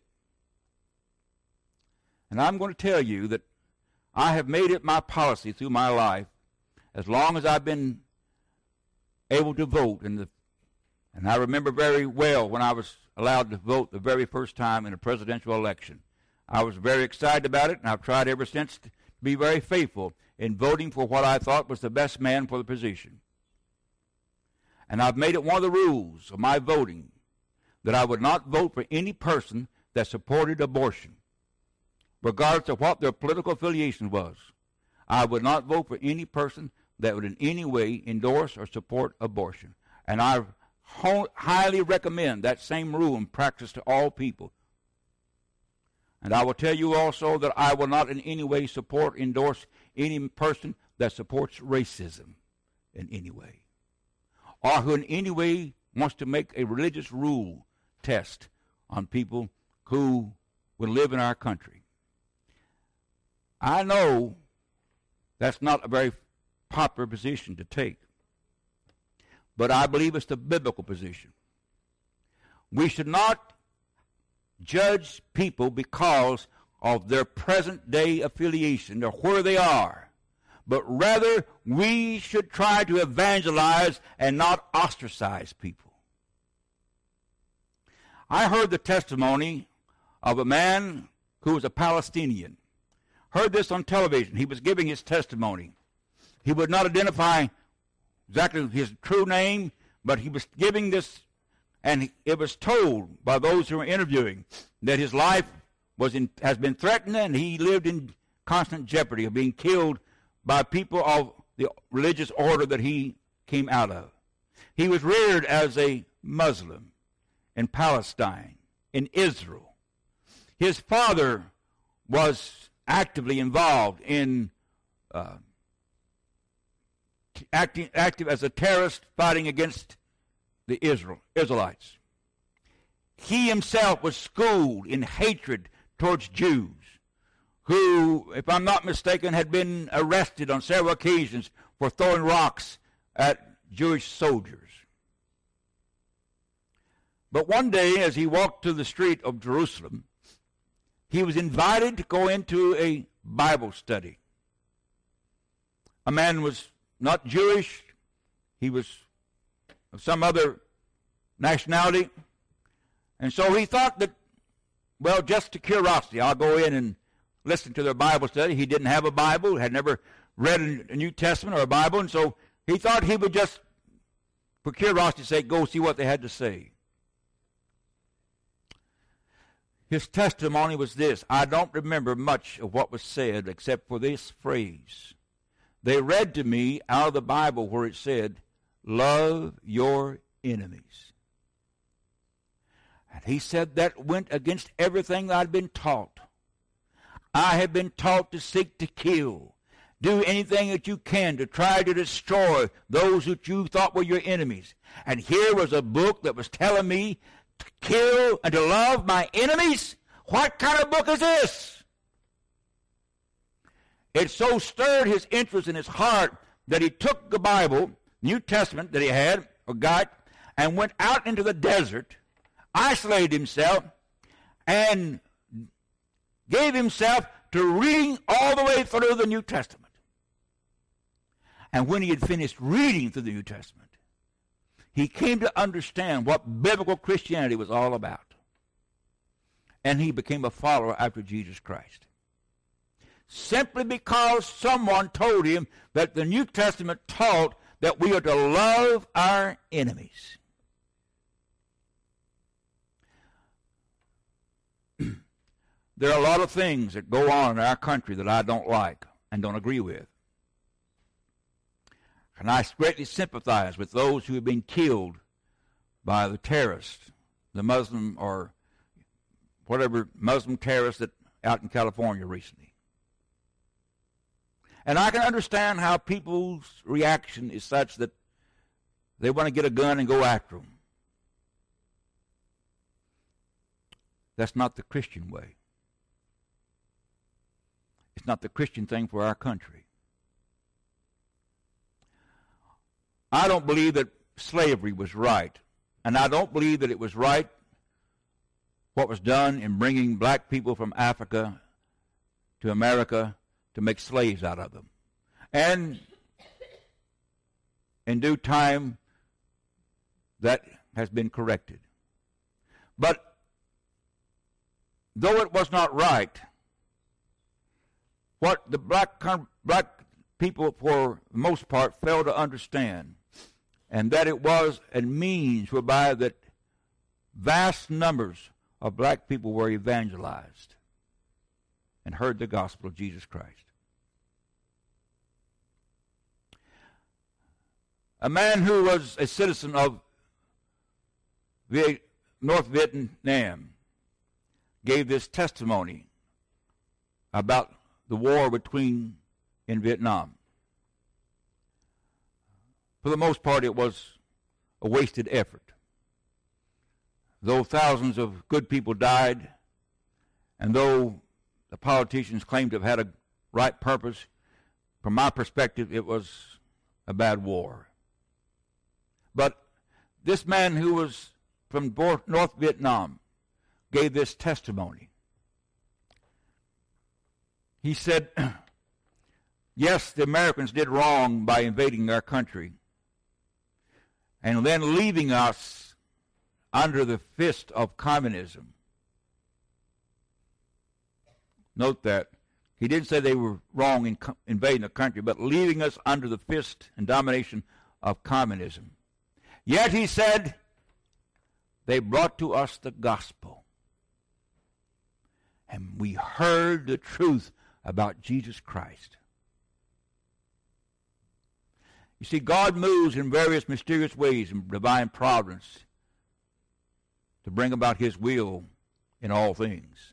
And I'm going to tell you that I have made it my policy through my life, as long as I've been able to vote in the And I remember very well when I was allowed to vote the very first time in a presidential election. I was very excited about it, and I've tried ever since to be very faithful in voting for what I thought was the best man for the position. And I've made it one of the rules of my voting that I would not vote for any person that supported abortion, regardless of what their political affiliation was. I would not vote for any person that would in any way endorse or support abortion. And I highly recommend that same rule and practice to all people. And I will tell you also that I will not in any way support, endorse any person that supports racism. in any way, or who in any way wants to make a religious rule test on people who will live in our country. I know that's not a very popular position to take, but I believe it's the biblical position. We should not judge people because of their present day affiliation or where they are, but rather we should try to evangelize and not ostracize people. I heard the testimony of a man who was a Palestinian. Heard this on television. He was giving his testimony. He would not identify exactly his true name, but he was giving this, and it was told by those who were interviewing that his life was in, has been threatened, and he lived in constant jeopardy of being killed by people of the religious order that he came out of. He was reared as a Muslim in Palestine, in Israel. His father was actively involved in uh, acting active as a terrorist fighting against the Israel Israelites. He himself was schooled in hatred towards Jews, who, if I'm not mistaken, had been arrested on several occasions for throwing rocks at Jewish soldiers. But one day, as he walked to the street of Jerusalem, he was invited to go into a Bible study. A man was not Jewish. He was of some other nationality. And so he thought that, well, just to curiosity, I'll go in and listen to their Bible study. He didn't have a Bible, had never read a New Testament or a Bible, and so he thought he would just, for curiosity's sake, go see what they had to say. His testimony was this: I don't remember much of what was said except for this phrase. They read to me out of the Bible where it said, love your enemies. And he said that went against everything I'd been taught. I had been taught to seek to kill. Do anything that you can to try to destroy those that you thought were your enemies. And here was a book that was telling me to kill and to love my enemies? What kind of book is this? It so stirred his interest in his heart that he took the Bible, New Testament that he had, or got, and went out into the desert, isolated himself, and gave himself to reading all the way through the New Testament. And when he had finished reading through the New Testament, he came to understand what biblical Christianity was all about. And he became a follower after Jesus Christ. Simply because someone told him that the New Testament taught that we are to love our enemies. There are a lot of things that go on in our country that I don't like and don't agree with. And I greatly sympathize with those who have been killed by the terrorists, the Muslim or whatever Muslim terrorists that out in California recently. And I can understand how people's reaction is such that they want to get a gun and go after them. That's not the Christian way. It's not the Christian thing for our country. I don't believe that slavery was right. And I don't believe that it was right what was done in bringing black people from Africa to America to make slaves out of them. And in due time, that has been corrected. But though it was not right, what the black, black people, for the most part, failed to understand, and that it was a means whereby that vast numbers of black people were evangelized and heard the gospel of Jesus Christ. A man who was a citizen of North Vietnam gave this testimony about the war between in Vietnam. for the most part, it was a wasted effort. Though thousands of good people died, and though the politicians claimed to have had a right purpose, from my perspective, it was a bad war. But this man who was from North Vietnam gave this testimony. He said, yes, the Americans did wrong by invading our country and then leaving us under the fist of communism. Note that. He didn't say they were wrong in co- invading the country, but leaving us under the fist and domination of communism. Yet, he said, they brought to us the gospel. And we heard the truth about Jesus Christ. You see, God moves in various mysterious ways in divine providence to bring about his will in all things.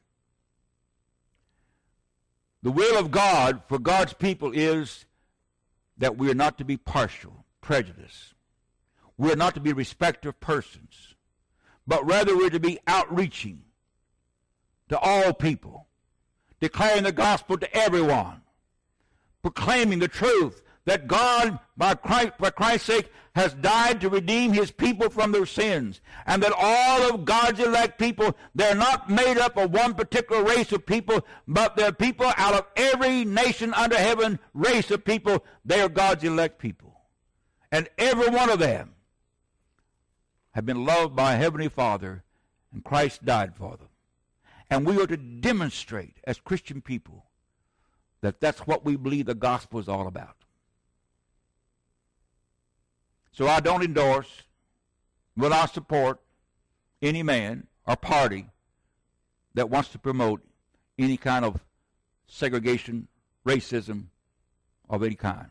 The will of God for God's people is that we are not to be partial, prejudiced. We are not to be respecter of persons, but rather we're to be outreaching to all people, declaring the gospel to everyone, proclaiming the truth that God, by Christ, for Christ's sake, has died to redeem his people from their sins, and that all of God's elect people, they're not made up of one particular race of people, but they're people out of every nation under heaven, race of people. They are God's elect people. And every one of them have been loved by a Heavenly Father, and Christ died for them. And we are to demonstrate as Christian people that that's what we believe the gospel is all about. So I don't endorse, will I support any man or party that wants to promote any kind of segregation, racism of any kind.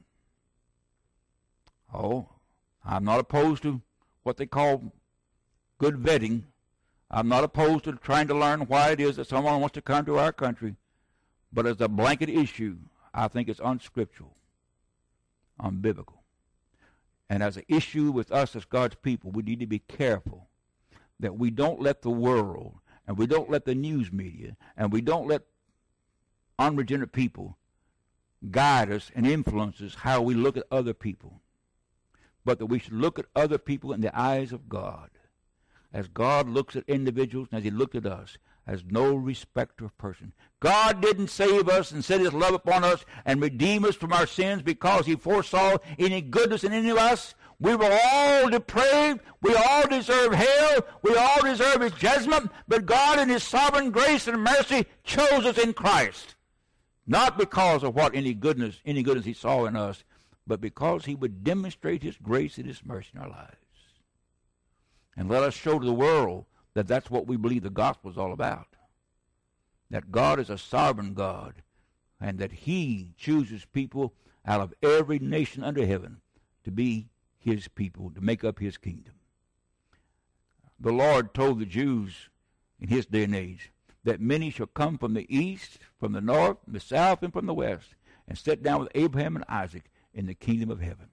Oh, I'm not opposed to what they call good vetting. I'm not opposed to trying to learn why it is that someone wants to come to our country. But as a blanket issue, I think it's unscriptural, unbiblical. And as an issue with us as God's people, we need to be careful that we don't let the world, and we don't let the news media, and we don't let unregenerate people guide us and influence us how we look at other people. But that we should look at other people in the eyes of God, as God looks at individuals and as he looked at us, as no respecter of person. God didn't save us and set his love upon us and redeem us from our sins because he foresaw any goodness in any of us. We were all depraved. We all deserve hell. We all deserve his judgment. But God in his sovereign grace and mercy chose us in Christ. Not because of what any goodness, any goodness he saw in us, but because he would demonstrate his grace and his mercy in our lives. And let us show to the world that that's what we believe the gospel is all about. That God is a sovereign God, and that he chooses people out of every nation under heaven to be his people, to make up his kingdom. The Lord told the Jews in his day and age that many shall come from the east, from the north, from the south, and from the west, and sit down with Abraham and Isaac in the kingdom of heaven.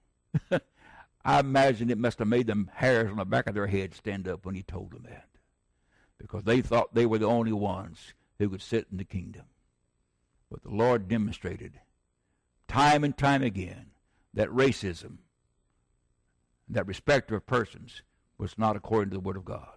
I imagine it must have made them hairs on the back of their head stand up when he told them that, because they thought they were the only ones who could sit in the kingdom. But the Lord demonstrated time and time again that racism, that respect of persons, was not according to the Word of God.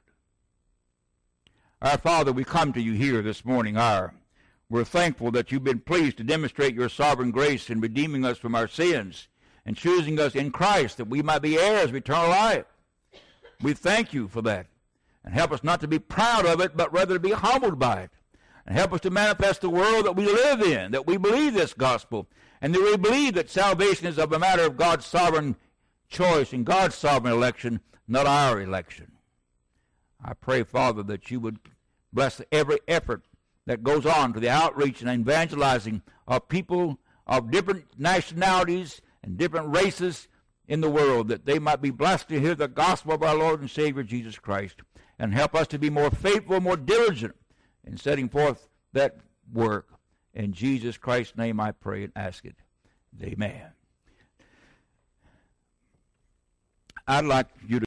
Our Father, we come to you here this morning. Our, we're thankful that you've been pleased to demonstrate your sovereign grace in redeeming us from our sins and choosing us in Christ that we might be heirs of eternal life. We thank you for that. And help us not to be proud of it, but rather to be humbled by it. And help us to manifest the world that we live in, that we believe this gospel, and that we believe that salvation is of a matter of God's sovereign choice and God's sovereign election, not our election. I pray, Father, that you would bless every effort that goes on to the outreach and evangelizing of people of different nationalities and different races in the world, that they might be blessed to hear the gospel of our Lord and Savior Jesus Christ, and help us to be more faithful, more diligent in setting forth that work. In Jesus Christ's name I pray and ask it. Amen. I'd like you to